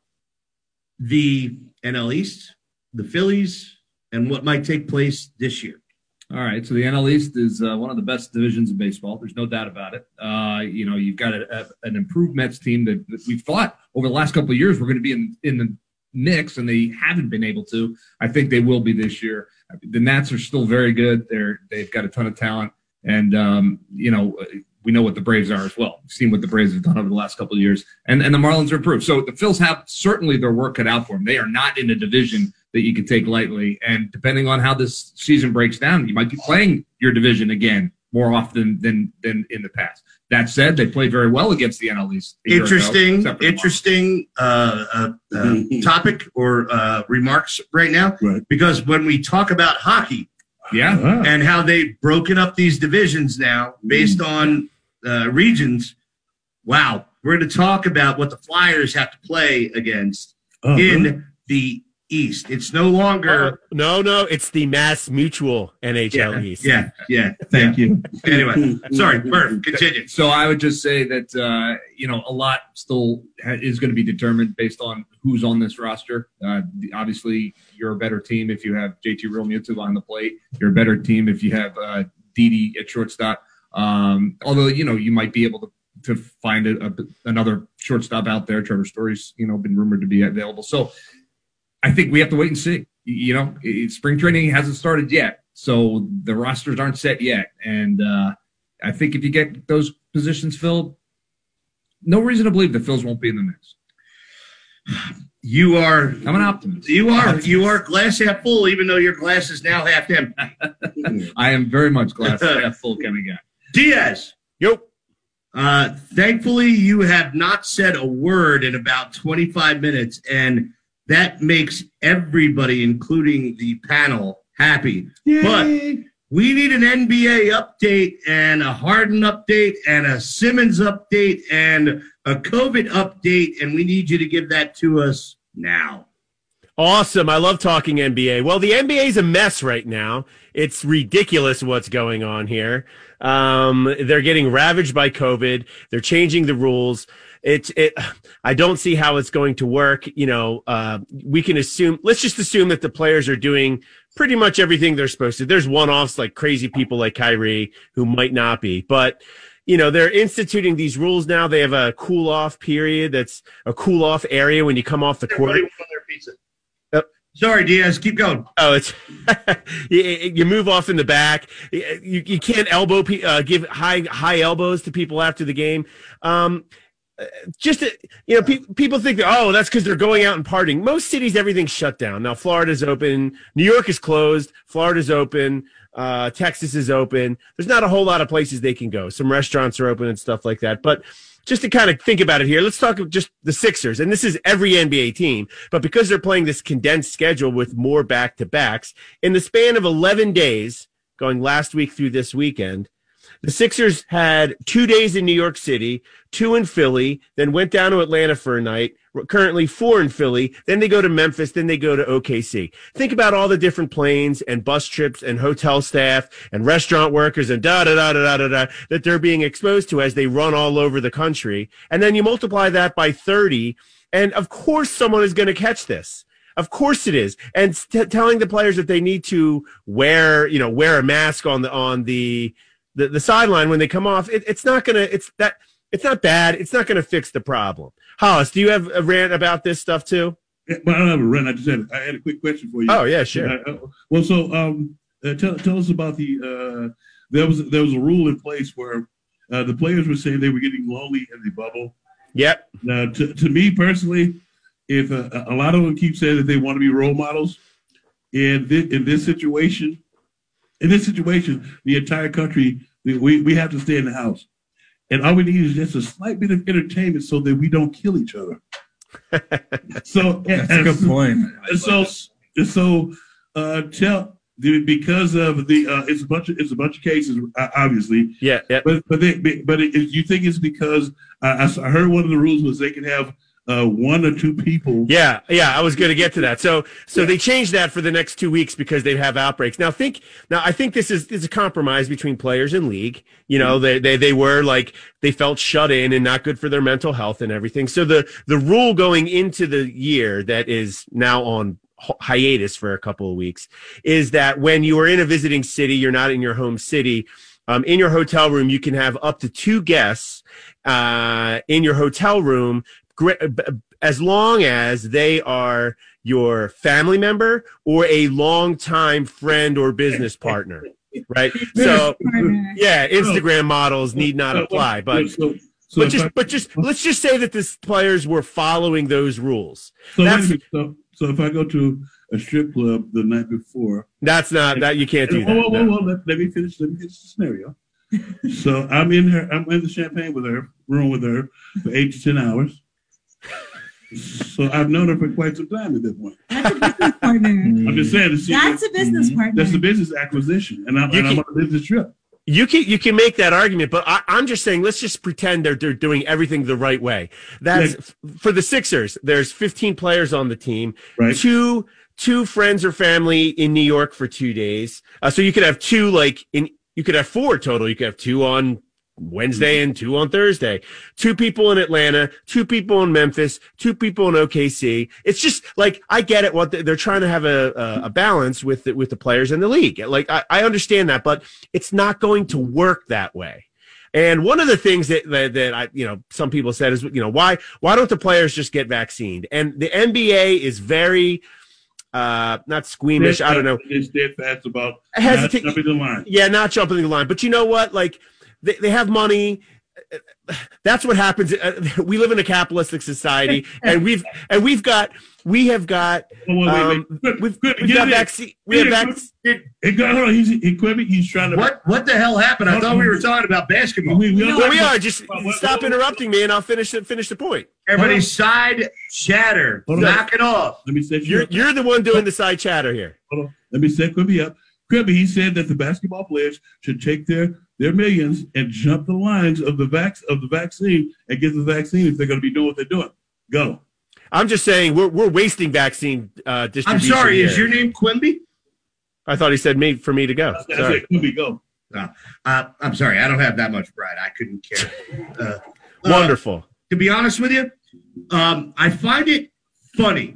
the N L East, the Phillies, and what might take place this year? All right, so the N L East is uh, one of the best divisions in baseball. There's no doubt about it. Uh, you know, you've got a, a, an improved Mets team that, that we've thought over the last couple of years we're going to be in, in the mix, and they haven't been able to. I think they will be this year. The Nats are still very good. They're they've got a ton of talent, and um, you know we know what the Braves are as well. We've seen what the Braves have done over the last couple of years, and and the Marlins are improved. So the Phils have certainly their work cut out for them. They are not in a division that you can take lightly. And depending on how this season breaks down, you might be playing your division again more often than than in the past. That said, they played very well against the N L East. a year ago, Interesting, except for the interesting uh, uh, uh, topic or uh, remarks right now. Right. Because when we talk about hockey Marlins. Yeah. Ah. and how they've broken up these divisions now based on uh, regions, wow, we're going to talk about what the Flyers have to play against Oh, in really? the East. It's no longer. No, no, it's the Mass Mutual N H L Yeah, East. yeah, yeah. Thank you. Anyway, sorry, Murph, continue. So I would just say that, uh, you know, a lot still ha- is going to be determined based on who's on this roster. Uh, the- obviously, you're a better team if you have J T Realmuto on the plate. You're a better team if you have uh, Didi at shortstop. Um, although, you know, you might be able to to find a, a, another shortstop out there. Trevor Story's, you know, been rumored to be available. So I think we have to wait and see. You know, it, spring training hasn't started yet, so the rosters aren't set yet. And uh, I think if you get those positions filled, no reason to believe the Phils won't be in the mix. You are. I'm an optimist. You are. You are glass half full, even though your glass is now half empty. I am very much glass half full kind of guy. Diaz. Yo. Uh, thankfully, you have not said a word in about twenty-five minutes, and that makes everybody, including the panel, happy. Yay. But we need an N B A update and a Harden update and a Simmons update and a COVID update, and we need you to give that to us now. Awesome. I love talking N B A. Well, the N B A is a mess right now. It's ridiculous what's going on here. Um, they're getting ravaged by COVID. They're changing the rules. It's it. I don't see how it's going to work. You know, uh, we can assume. Let's just assume that the players are doing pretty much everything they're supposed to. There's one-offs like crazy people like Kyrie who might not be, but you know they're instituting these rules now. They have a cool-off period. That's a cool-off area when you come off the court. Sorry, Diaz. Keep going. Oh, it's you, you move off in the back. You you can't elbow uh, give high high elbows to people after the game. Um, just you know, pe- people think that oh, that's because they're going out and partying. Most cities, everything's shut down now. Florida's open. New York is closed. Florida's open. Uh, Texas is open. There's not a whole lot of places they can go. Some restaurants are open and stuff like that, but. Just to kind of think about it here, let's talk just the Sixers. And this is every N B A team, but because they're playing this condensed schedule with more back-to-backs, in the span of eleven days, going last week through this weekend, the Sixers had two days in New York City, two in Philly, then went down to Atlanta for a night, currently four in Philly, then they go to Memphis, then they go to O K C. Think about all the different planes and bus trips and hotel staff and restaurant workers and da-da-da-da-da-da that they're being exposed to as they run all over the country. And then you multiply that by thirty, and of course someone is going to catch this. Of course it is. And t- telling the players that they need to wear, you know, wear a mask on the, on the, the, the sideline when they come off, it, it's not going to, it's that, it's not bad. It's not going to fix the problem. Hollis, do you have a rant about this stuff too? Yeah, well, I don't have a rant. I just had, I had a quick question for you. Oh yeah, sure. Uh, well, so um, uh, tell tell us about the uh, there was there was a rule in place where uh, the players were saying they were getting lonely in the bubble. Yep. Now, to, to me personally, if uh, a lot of them keep saying that they want to be role models, in this, in this situation, in this situation, the entire country we we have to stay in the house. And all we need is just a slight bit of entertainment so that we don't kill each other. So that's a good point. So, so uh, tell because of the uh, it's a bunch of it's a bunch of cases, obviously. Yeah, yeah. But but they, but it, you think it's because I, I heard one of the rules was they can have uh, one or two people. Yeah, yeah. I was going to get to that. So so yeah. They changed that for the next two weeks because they have outbreaks. Now think now I think this is is a compromise between players and league. You know, they they they were like they felt shut in and not good for their mental health and everything. So the the rule going into the year that is now on hiatus for a couple of weeks is that when you are in a visiting city, you're not in your home city. Um, in your hotel room, you can have up to two guests uh, in your hotel room, as long as they are your family member or a longtime friend or business partner. Right. So, yeah, Instagram models need not apply, but. So, so but just, I, but just, let's just say that the players were following those rules. So, That's, so, so if I go to a strip club the night before, that's not that you can't do that. Whoa, whoa, whoa, no. whoa, let, let me finish. Let me finish the scenario. So I'm in her. I'm in the champagne with her, room with her for eight to ten hours. So I've known her for quite some time at that point. That's a business partner. I'm just saying. See, that's a business partner. That's a business acquisition, and I'm, and I'm on a business trip. You can you can make that argument, but I, I'm just saying let's just pretend they're they're doing everything the right way. That's yeah. For the Sixers. There's fifteen players on the team. Right. Two two friends or family in New York for two days. Uh, so you could have two like in you could have four total. You could have two on Wednesday and two on Thursday. Two people in Atlanta, two people in Memphis, two people in O K C. It's just like I get it. What they're trying to have a a, a balance with the, with the players in the league. Like I, I understand that, but it's not going to work that way. And one of the things that, that that I, you know, some people said is, you know, why why don't the players just get vaccinated? And the N B A is very uh, not squeamish. I don't know. They're steadfast about Hesitate- not jumping the line. Yeah, not jumping the line. But you know what? Like they, they have money. That's what happens. We live in a capitalistic society, and we've and we've got we have got Oh, wait, wait, um, wait. Good, we've, good. we've Get got it in. vaccine. We have Get it. vaccine. Hey, God, hold on. He's, he, Quimby, he's trying to. What what the hell happened? I thought we were talking about basketball. We, we, Well, we are. Just What- what- stop what- interrupting me, and I'll finish it. Finish the point. Everybody side chatter. Hold on. Knock it off. Let me set you You're up. you're the one doing the side chatter here. Hold on. Let me set Quimby up. Quimby, he said that the basketball players should take their, their millions and jump the lines of the vac- of the vaccine and get the vaccine if they're going to be doing what they're doing. Go. I'm just saying we're we're wasting vaccine uh, I'm distribution. sorry. here. Is your name Quimby? I thought he said me for me to go. I Sorry. said, Quimby, go. No. Uh, I'm sorry. I don't have that much pride. I couldn't care. Uh, uh, Wonderful. to be honest with you, um, I find it funny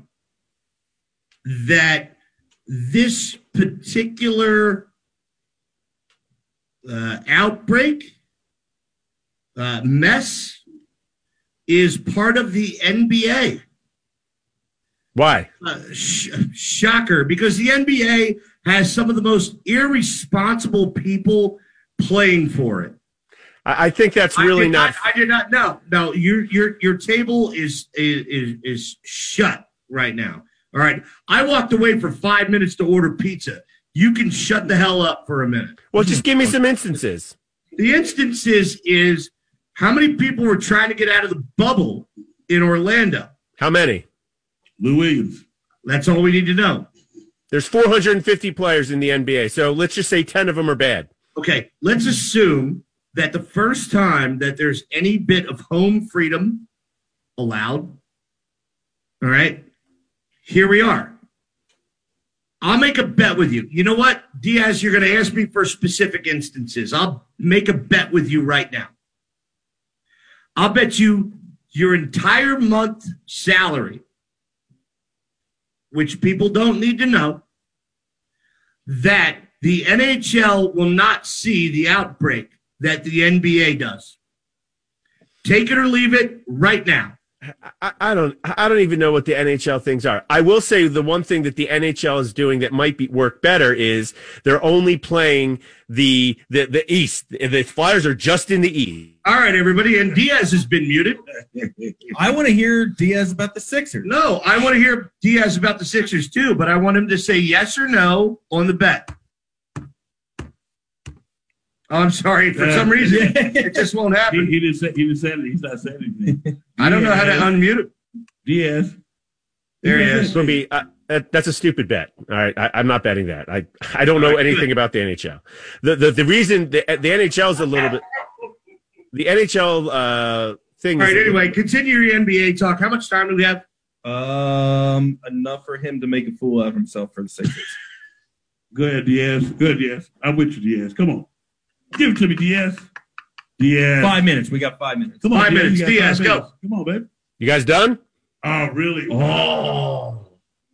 that this particular uh, outbreak uh, mess is part of the N B A. Why? Uh, sh- shocker, because the N B A has some of the most irresponsible people playing for it. I, I think that's I really did not. I did not know. No, your your your table is is is, is shut right now. All right. I walked away for five minutes to order pizza. You can shut the hell up for a minute. Well, just give me some instances. The instances is how many people were trying to get out of the bubble in Orlando. How many? Lou Williams. That's all we need to know. There's four hundred fifty players in the N B A, so let's just say ten of them are bad. Okay, let's assume that the first time that there's any bit of home freedom allowed, all right, here we are. I'll make a bet with you. You know what, Diaz, you're going to ask me for specific instances. I'll make a bet with you right now. I'll bet you your entire month salary, which people don't need to know, that the N H L will not see the outbreak that the N B A does. Take it or leave it right now. I, I don't. I don't even know what the N H L things are. I will say the one thing that the N H L is doing that might be work better is they're only playing the the the East. The Flyers are just in the East. All right, everybody, and Diaz has been muted. I want to hear Diaz about the Sixers. No, I want to hear Diaz about the Sixers too, but I want him to say yes or no on the bet. Oh, I'm sorry. For some reason, it just won't He, happen. he didn't say. He didn't say anything. He's not saying anything. I don't know how to unmute him. Diaz. There he It's is. going to be. Uh, that, that's a stupid bet. All right, I, I'm not betting that. I I don't know anything about the N H L. The the, the reason the, the N H L is a little bit. The N H L uh, thing. All is right, anyway, continue your N B A talk. How much time do we have? Um, enough for him to make a fool out of himself for the Sixers. Go ahead, Diaz. Go ahead, Diaz. I'm with you, Diaz. Come on. Give it to me, Diaz. Diaz. Five minutes. We got five minutes. Come on, Five Diaz. minutes. You got Diaz, five go. minutes. Come on, babe. You guys done? Oh, really? Oh.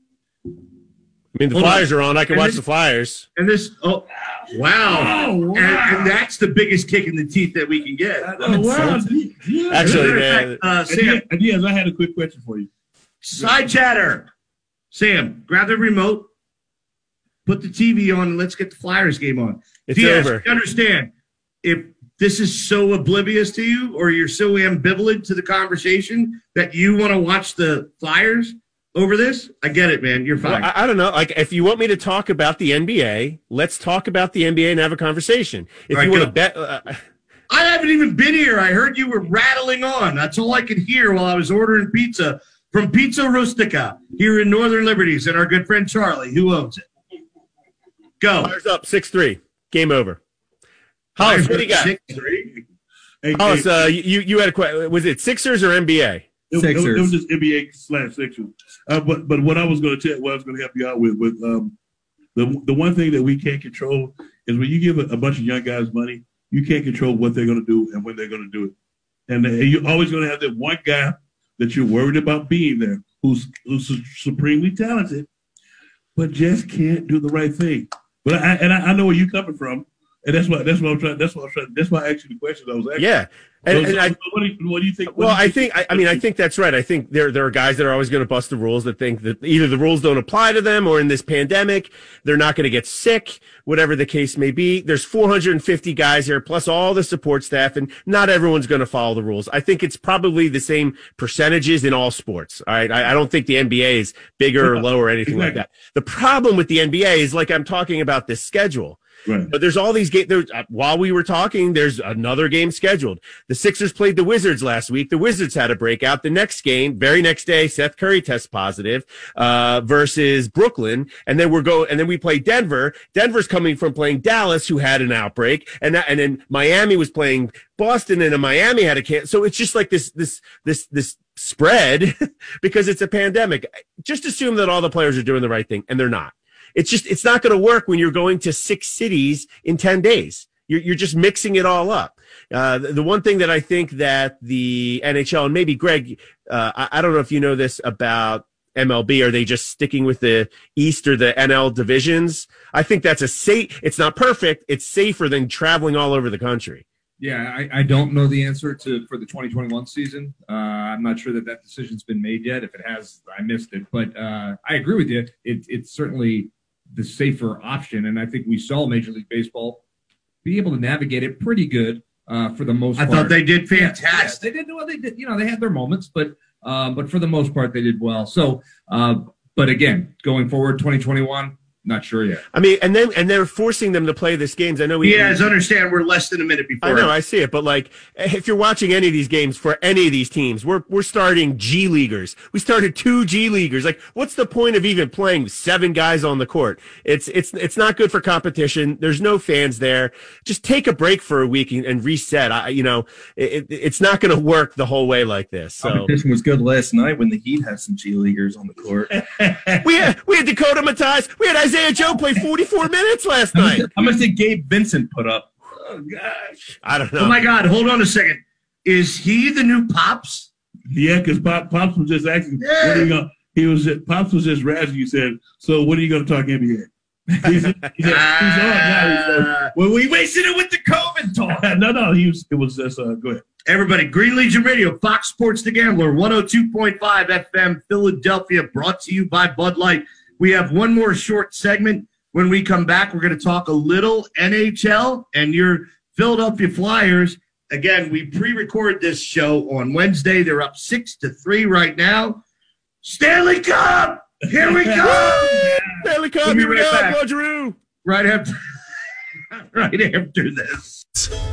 I mean, the Hold Flyers are on. I can And watch this- the Flyers. And this, oh, wow. Oh, wow. And, and that's the biggest kick in the teeth that we can get. Oh, wow. Diaz. Actually, As a matter of man, fact, uh, And Sam, Diaz, and Diaz, I had a quick question for you. side chatter. Sam, grab the remote, put the T V on, and let's get the Flyers game on. It's Diaz, over. you understand, if this is so oblivious to you or you're so ambivalent to the conversation that you want to watch the Flyers over this, I get it, man. You're fine. Well, I, I don't know. Like, if you want me to talk about the N B A, let's talk about the N B A and have a conversation. If All right, you want go. to bet, uh, I haven't even been here. I heard you were rattling on. That's all I could hear while I was ordering pizza from Pizza Rustica here in Northern Liberties and our good friend Charlie, who owns it. Go. Flyers up six three. Game over. Hollis, what do you got? Six, three. Hey, Hollis, hey, uh, you you had a question. Was it Sixers or N B A? it, it, Sixers. it was just N B A slash Sixers. Uh, but but what I was going to tell, what I was going to help you out with, with um, the the one thing that we can't control is when you give a, a bunch of young guys money, you can't control what they're going to do and when they're going to do it, and, uh, you're always going to have that one guy that you're worried about being there, who's who's su- supremely talented, but just can't do the right thing. But I, and I, I know where you're coming from. And that's why that's what I'm trying. That's what I'm trying. That's why I asked you the question. I was asking. Yeah. And, so, and so, I, what, do you, what do you think? well, do you I think, I, I mean, I think that's right. I think there, there are guys that are always going to bust the rules that think that either the rules don't apply to them or in this pandemic, they're not going to get sick, whatever the case may be. There's four hundred fifty guys here, plus all the support staff, and not everyone's going to follow the rules. I think it's probably the same percentages in all sports. All right. I, I don't think the N B A is bigger or lower or anything exactly. like that. The problem with the N B A is, like I'm talking about this schedule. Right. But there's all these games. There's, uh, while we were talking, there's another game scheduled. The Sixers played the Wizards last week. The Wizards had a breakout. The next game, very next day, Seth Curry tests positive uh, versus Brooklyn, and then we're go. And then we play Denver. Denver's coming from playing Dallas, who had an outbreak, and that, and then Miami was playing Boston, and then Miami had a can. So it's just like this, this, this, this spread because it's a pandemic. Just assume that all the players are doing the right thing, and they're not. It's just, it's not going to work when you're going to six cities in ten days. You're, you're just mixing it all up. Uh, the, the one thing that I think that the N H L, and maybe Greg, uh, I, I don't know if you know this about M L B, are they just sticking with the East or the N L divisions? I think that's a safe, it's not perfect. It's safer than traveling all over the country. Yeah, I, I don't know the answer to for the twenty twenty-one season. Uh, I'm not sure that that decision's been made yet. If it has, I missed it. But uh, I agree with you. It, it's certainly the safer option, and I think we saw Major League Baseball be able to navigate it pretty good uh, for the most I part. thought they did fantastic. Yeah, they did well. They did. You know, they had their moments, but um, but for the most part, they did well. So, uh, but again, going forward, twenty twenty-one. Not sure yet. I mean, and then and they're forcing them to play these games. I know we Yeah, as understand we're less than a minute before. I know, I see it, but like if you're watching any of these games for any of these teams, we're we're starting G leaguers. We started two G leaguers. Like, what's the point of even playing seven guys on the court? It's it's it's not good for competition. There's no fans there. Just take a break for a week and, and reset. I you know, it, it's not going to work the whole way like this. So Competition was good last night when the Heat had some G leaguers on the court. we had we had Dakota Mattis. We had Isaiah Joe play forty-four minutes last night. How much did Gabe Vincent put up? Oh, gosh. I don't know. Oh, my God. Hold on a second. Is he the new Pops? Yeah, because Pop, Pops was just asking. Yeah. What are you gonna, he was just, Pops was just razzing. You said, so what are you going to talk N B A? He said, he said, he's on now. He said, Well, we wasted it with the COVID talk. no, no, he was. It was just. Uh, go ahead. Everybody, Green Legion Radio, Fox Sports The Gambler, one oh two point five F M, Philadelphia, brought to you by Bud Light. We have one more short segment. When we come back, we're going to talk a little N H L and your Philadelphia Flyers. Again, we pre-record this show on Wednesday. They're up six to three right now. Stanley Cup! Here we go! Stanley Cup, We'll be here we right go, back. Claude Giroux. Right after, right after this.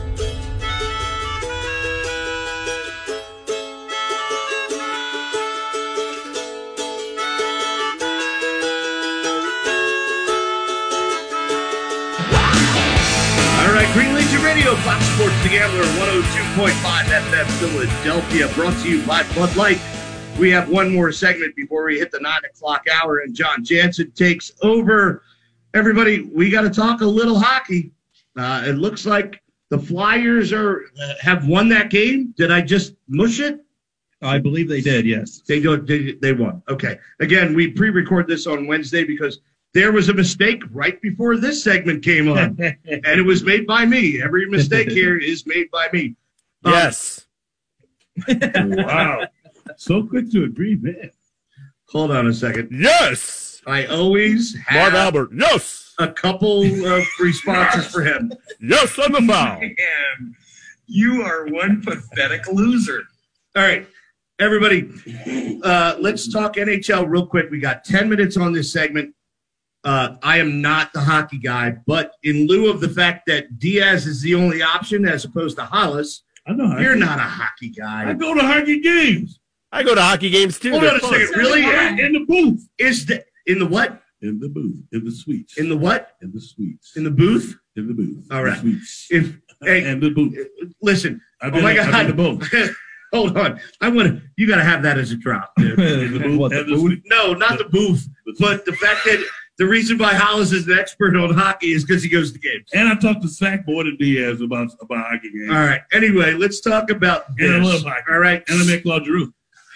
All right, Green Legion Radio, Fox Sports The Gambler, one oh two point five F M Philadelphia, brought to you by Bud Light. We have one more segment before we hit the nine o'clock hour, and John Jansen takes over. Everybody, we got to talk a little hockey. Uh, it looks like the Flyers are uh, have won that game. Did I just mush it? I believe they did, yes. They do. They, they won. Okay. Again, we pre-record this on Wednesday because there was a mistake right before this segment came on, and it was made by me. Every mistake here is made by me. Um, Yes. Wow. So quick to agree, man. Hold on a second. Yes. I always Marv have Albert. Yes. a couple of responses for him. Yes, on the foul. Man, you are one pathetic loser. All right, everybody, uh, let's talk N H L real quick. We got ten minutes on this segment. Uh, I am not the hockey guy, but in lieu of the fact that Diaz is the only option as opposed to Hollis, I know. I you're can- not a hockey guy. I go to hockey games. I go to hockey games too. Hold They're on a fun. second. Really? In the booth. Is the in the what? In the booth. In the suites. In the what? In the suites. In the booth? In the booth. All In the right. suites. If hey, and the booth. listen. I've Oh been, my I've God! been to both. Hold on. I want to. You got to have that as a drop, dude. In the booth. What, the and the booth? suite. No, not the booth, but the fact that the reason why Hollis is an expert on hockey is because he goes to games. And I talked to Zach more than Diaz about about hockey games. All right. Anyway, let's talk about this. And I love hockey. All right. And I met Claude Giroux.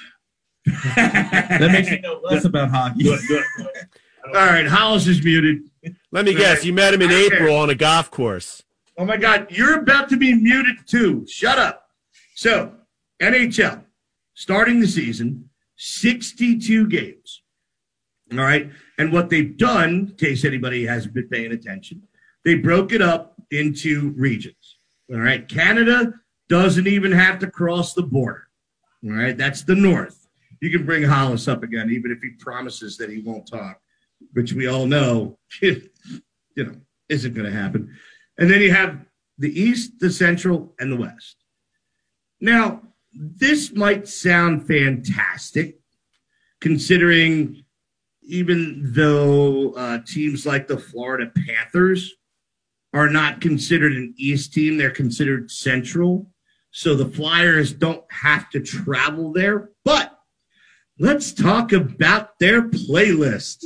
That makes me know less about hockey. Good, good. All right. Hollis is muted. Let me guess. You met him in I don't April care. on a golf course. Oh, my God. You're about to be muted, too. Shut up. So, N H L, starting the season, sixty-two games. All right? And what they've done, in case anybody hasn't been paying attention, they broke it up into regions. All right? Canada doesn't even have to cross the border. All right? That's the North. You can bring Hollis up again, even if he promises that he won't talk, which we all know, you know, isn't going to happen. And then you have the East, the Central, and the West. Now, this might sound fantastic, considering even though uh, teams like the Florida Panthers are not considered an East team, they're considered Central. So the Flyers don't have to travel there. But let's talk about their playlist.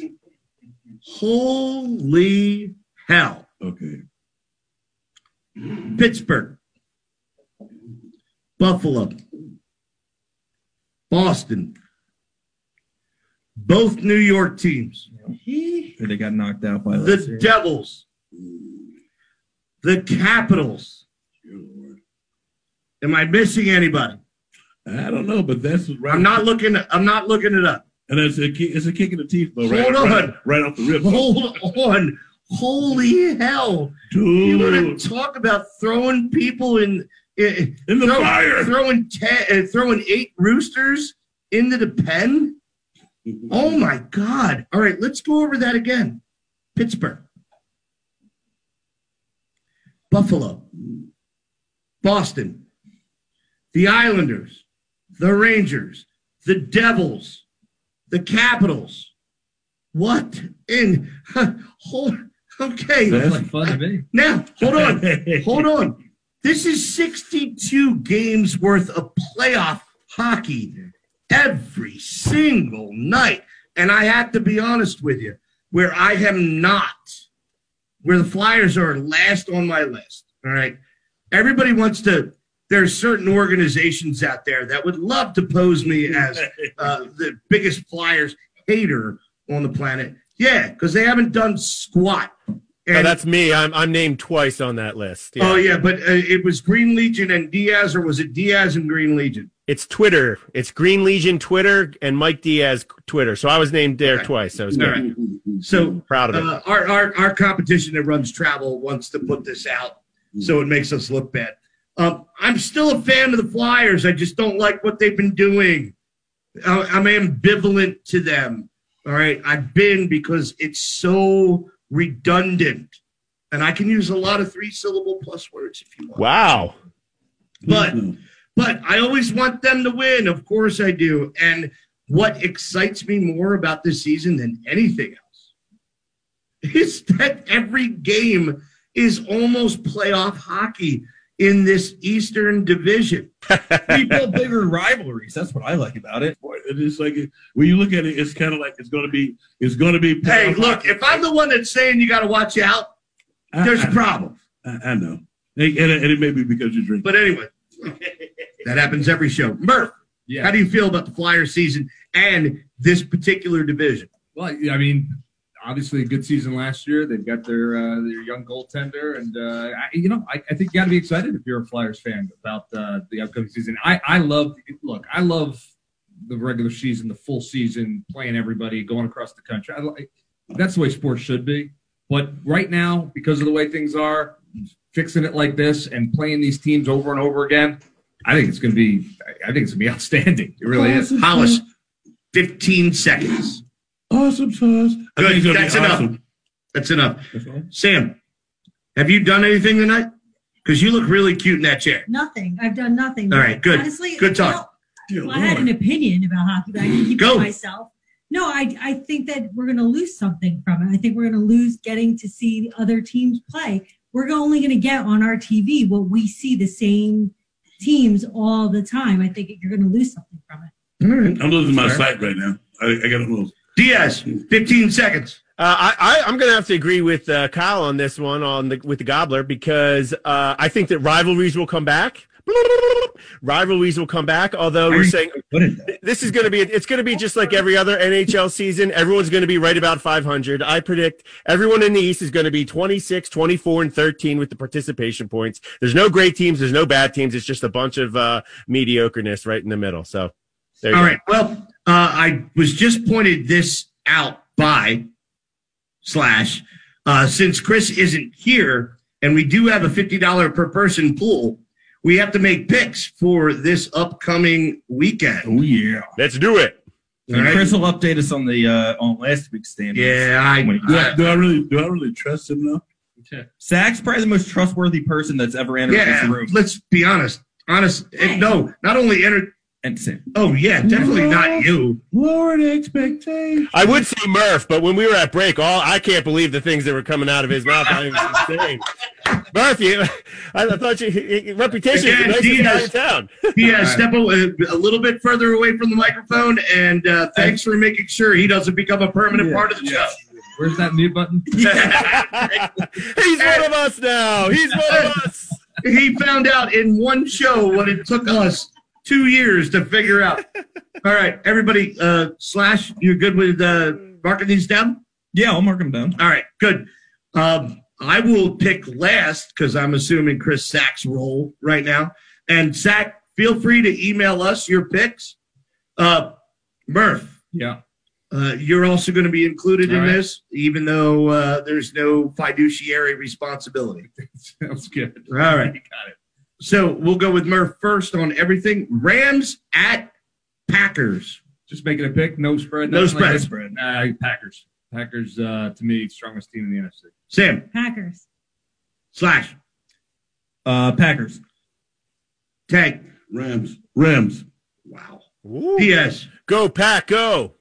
Holy hell. Okay. Pittsburgh, Buffalo, Boston, both New York teams. They got knocked out by the Devils, the Capitals. Am I missing anybody? I don't know, but that's right. I'm not looking. I'm not looking it up. And it's a kick, it's a kick in the teeth, though. Hold right, on, right, right off the rip. Hold on. Holy hell, dude! You want to talk about throwing people in in, in the throw, fire? Throwing ten, uh, throwing eight roosters into the pen? Oh my God! All right, let's go over that again. Pittsburgh, Buffalo, Boston, the Islanders, the Rangers, the Devils, the Capitals. What in? Hold. Okay. Sounds like fun to me. Now, hold on. Hold on. This is sixty-two games worth of playoff hockey every single night. And I have to be honest with you, where I am not, where the Flyers are last on my list. All right. Everybody wants to, there's certain organizations out there that would love to pose me as uh, the biggest Flyers hater on the planet. Yeah, because they haven't done squat. And, oh, that's me. I'm I'm named twice on that list. Yeah. Oh, yeah, but uh, it was Green Legion and Diaz, or was it Diaz and Green Legion? It's Twitter. It's Green Legion Twitter and Mike Diaz Twitter. So I was named there okay. twice. So, was All right. so proud of it. Uh, our, our, our competition that runs travel wants to put this out, so it makes us look bad. Um, I'm still a fan of the Flyers. I just don't like what they've been doing. I, I'm ambivalent to them. All right, I've been because it's so redundant, and I can use a lot of three-syllable plus words if you want. Wow. But but I always want them to win. Of course I do. And what excites me more about this season than anything else is that every game is almost playoff hockey in this Eastern Division. People bigger rivalries. That's what I like about it. It's like when you look at it, it's kind of like it's going to be. It's going to be. Hey, look! If I'm the one that's saying you got to watch out, I, there's I, a problem. I, I know, and, and it may be because you drink. But anyway, that happens every show. Murph, yeah. How do you feel about the Flyers season and this particular division? Well, I mean, obviously a good season last year. They've got their uh, their young goaltender, and uh, I, you know, I, I think you got to be excited if you're a Flyers fan about uh, the upcoming season. I I love look, I love the regular season, the full season, playing everybody, going across the country. I, that's the way sports should be. But right now, because of the way things are, fixing it like this and playing these teams over and over again, I think it's going to be. I think it's going to be outstanding. It really is. Hollis, fifteen seconds. Awesome sauce. Good. That's enough. Awesome. That's enough. That's Sam, have you done anything tonight? Because you look really cute in that chair. Nothing. I've done nothing. All right. Good. Honestly, good talk. Well, I had an opinion about hockey, but I didn't keep it to myself. No, I I think that we're going to lose something from it. I think we're going to lose getting to see other teams play. We're only going to get on our T V what we see the same teams all the time. I think you're going to lose something from it. All right. I'm losing my sight right now. I, I got to lose. Diaz, fifteen seconds. Uh, I, I, I'm going to have to agree with uh, Kyle on this one on the with the Gobbler because uh, I think that rivalries will come back. rivalries will come back. Although we're saying this is going to be, it's going to be just like every other N H L season. Everyone's going to be right about five hundred. I predict everyone in the East is going to be twenty-six, twenty-four, and thirteen with the participation points. There's no great teams. There's no bad teams. It's just a bunch of uh, mediocreness right in the middle. So there you All go. right. Well, uh, I was just pointed this out by Slash. Uh, since Chris isn't here and we do have a fifty dollars per person pool, we have to make picks for this upcoming weekend. Oh, yeah. Let's do it. And right. Chris will update us on the uh, on last week's standings. Yeah, I, When he- Do I, do I really do I really trust him now? Zach's probably the most trustworthy person that's ever entered yeah. this room. Let's be honest. Honest. eh, No, not only entered. And Sam. Oh yeah, definitely not you. Lowered expectations. I would say Murph, but when we were at break, all I can't believe the things that were coming out of his mouth. I was insane. Murph, you, I thought you, your reputation is the Again, nicest Diaz. guy in town. Yeah, step a, a little bit further away from the microphone, and uh, thanks for making sure he doesn't become a permanent part of the show. Where's that mute button? He's one of us now. He's one of us. He found out in one show what it took us two years to figure out. All right, everybody, uh, Slash, you're good with uh, marking these down? Yeah, I'll mark him down. All right, good. Um, I will pick last because I'm assuming Chris Sack's role right now. And Sack, feel free to email us your picks. Uh, Murph, Yeah. uh, you're also going to be included All in right. this, even though uh, there's no fiduciary responsibility. Sounds good. All right. You got it. So we'll go with Murph first on everything. Rams at Packers. Just making a pick. No spread. No nothing like spread. that. Nah, Packers. Packers, uh, to me, strongest team in the N F C. Sam, Packers. Slash, Uh, Packers. Tank. Rams. Rams. Wow. Ooh. P S. Go, Pack, go.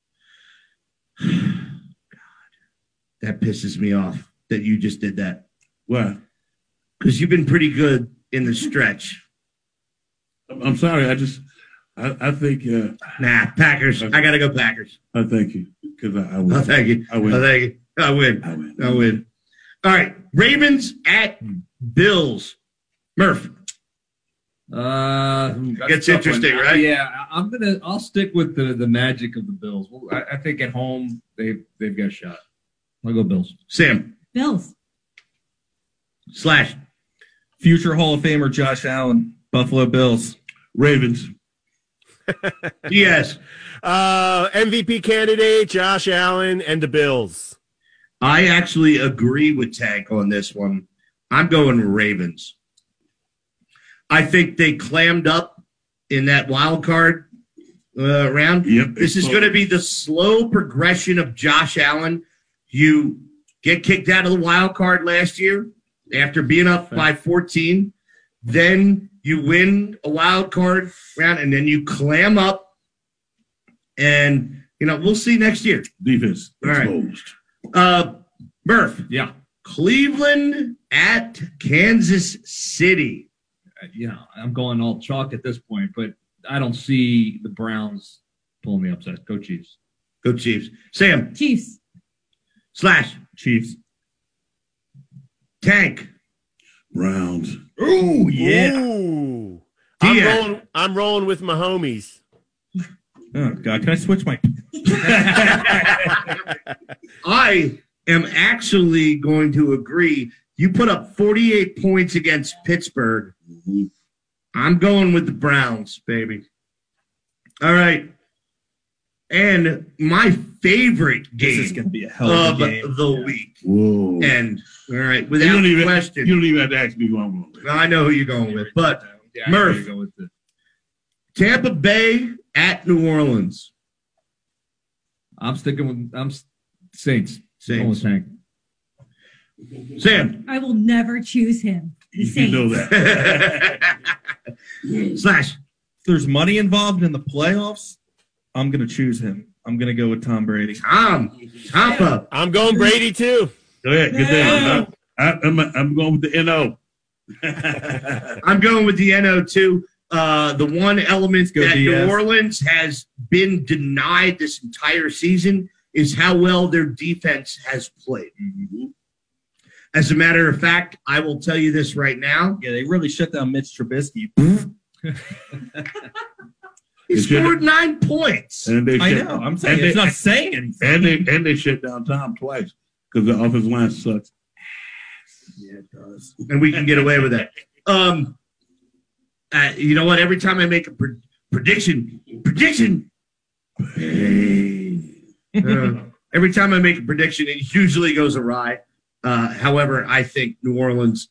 God, that pisses me off that you just did that Why? because you've been pretty good in the stretch. I'm, I'm sorry. I just I, I think uh, Nah, Packers. I got to go Packers. I thank you because I, I win. Oh, thank you. I win. Oh, thank you. I win. I win. I win. All right. Ravens at Bills. Murph. Uh, that's Gets a tough interesting, one. right? Yeah, I- I'm gonna. I'll stick with the the magic of the Bills. Well, I, I think at home they they've got a shot. I'll go Bills. Sam. Bills. Slash. Future Hall of Famer Josh Allen. Buffalo Bills. Ravens. Yes. Uh, M V P candidate, Josh Allen, and the Bills. I actually agree with Tank on this one. I'm going Ravens. I think they clammed up in that wild card uh, round. Yep. This is going to be the slow progression of Josh Allen. You get kicked out of the wild card last year after being up by fourteen. Then you win a wild card round, and then you clam up. And, you know, we'll see next year. Defense All right. exposed. Uh, Murph. Yeah. Cleveland at Kansas City. Uh, You know, I'm going all chalk at this point, but I don't see the Browns pulling the upset. Go Chiefs. Go Chiefs. Sam. Chiefs. Slash. Chiefs. Tank. Browns. Oh, yeah. Ooh. I'm Diaz. rolling, I'm rolling with my homies. Oh, God. Can I switch my. I am actually going to agree. You put up forty-eight points against Pittsburgh. I'm going with the Browns, baby. All right. And my favorite This is game going to be a hell of of a game. the week. Whoa. And, all right, you without don't even question. you don't even have to ask me who I'm going with. I know who you're going with, but Yeah, I Murph. gotta go with the- Tampa Bay at New Orleans. I'm sticking with I'm s- Saints. Going with Saints. Tank. Sam. I will never choose him. The You, you know Saints. that. Slash. If there's money involved in the playoffs, I'm going to choose him. I'm going to go with Tom Brady. Tom. Tampa. I'm going Brady, too. Go ahead. Good No. thing. I, I'm, I'm going with the N O. I'm going with the N O too. Uh, the one element go that D S. New Orleans has been denied this entire season is how well their defense has played. As a matter of fact, I will tell you this right now. Yeah, they really shut down Mitch Trubisky. He scored nine points. And they I shut, know. I'm saying and it's they, not saying anything. And they and they shut down Tom twice because the offensive line sucks. Yeah, it does. And we can get away with that. Um, uh, you know what? Every time I make a pre- prediction, prediction. uh, every time I make a prediction, it usually goes awry. Uh, however, I think New Orleans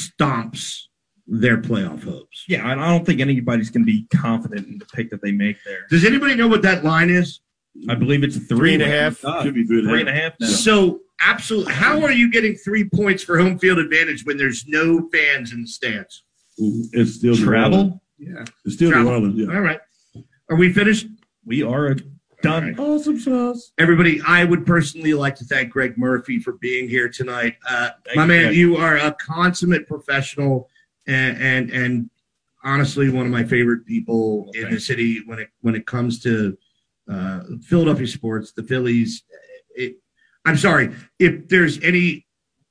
stomps their playoff hopes. Yeah, I don't think anybody's going to be confident in the pick that they make there. Does anybody know what that line is? I believe it's three, Three and a half. God, Should be three and a three half. and a half now. So, absolutely, how are you getting three points for home field advantage when there's no fans in the stands? It's still New Orleans. Travel? Yeah. It's still Travel. New Orleans. Yeah. All right. Are we finished? We are done. Awesome sauce. Everybody, I would personally like to thank Greg Murphy for being here tonight. Uh, Thank my you, man, Greg. you are a consummate professional and and, and honestly one of my favorite people Well, in thank the city when it when it comes to uh, Philadelphia sports, the Phillies. It, I'm sorry if there's any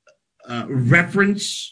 uh, reference.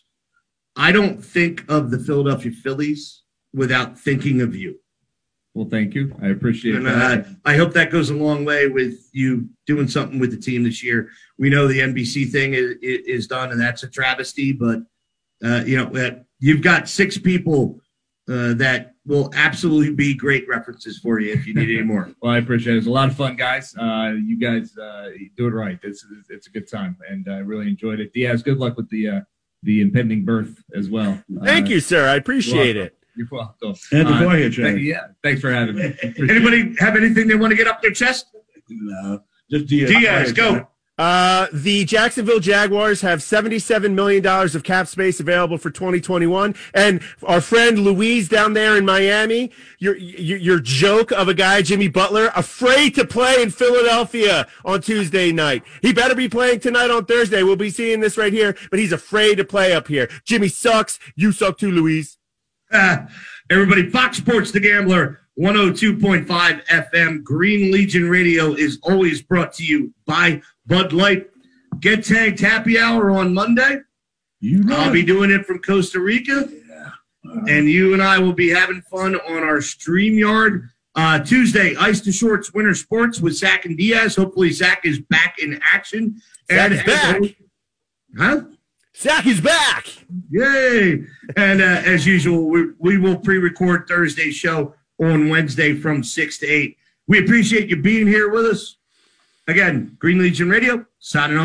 I don't think of the Philadelphia Phillies without thinking of you. Well, thank you. I appreciate And that. uh, I hope that goes a long way with you doing something with the team this year. We know the N B C thing is, is done, and that's a travesty. But uh, you know, uh, you've got six people uh, that will absolutely be great references for you if you need any more. Well, I appreciate it. It's a lot of fun, guys. Uh, you guys uh, do it right. It's it's a good time, and I really enjoyed it. Diaz, good luck with the uh, the impending birth as well. Thank Uh, you, sir. I appreciate you're it. You're welcome. And the Uh, boy here, th- Chad. yeah, thanks for having me. Appreciate it. Anybody have anything they want to get up their chest? No, just Diaz. Diaz, go. Uh, the Jacksonville Jaguars have seventy-seven million dollars of cap space available for twenty twenty-one. And our friend Louise down there in Miami, your, your, your joke of a guy, Jimmy Butler, afraid to play in Philadelphia on Tuesday night. He better be playing tonight on Thursday. We'll be seeing this right here, but he's afraid to play up here. Jimmy sucks. You suck too, Louise. Uh, everybody, Fox Sports The Gambler, one oh two point five F M. Green Legion Radio is always brought to you by Bud Light. Get Tanked Happy Hour on Monday. You know I'll it. be doing it from Costa Rica. And you and I will be having fun on our StreamYard. Uh, Tuesday, Ice to Shorts Winter Sports with Zach and Diaz. Hopefully, Zach is back in action. Zach is as back. always- Huh? Zach is back. Yay! And uh, as usual, we, we will pre-record Thursday's show on Wednesday from six to eight. We appreciate you being here with us. Again, Green Legion Radio, signing off.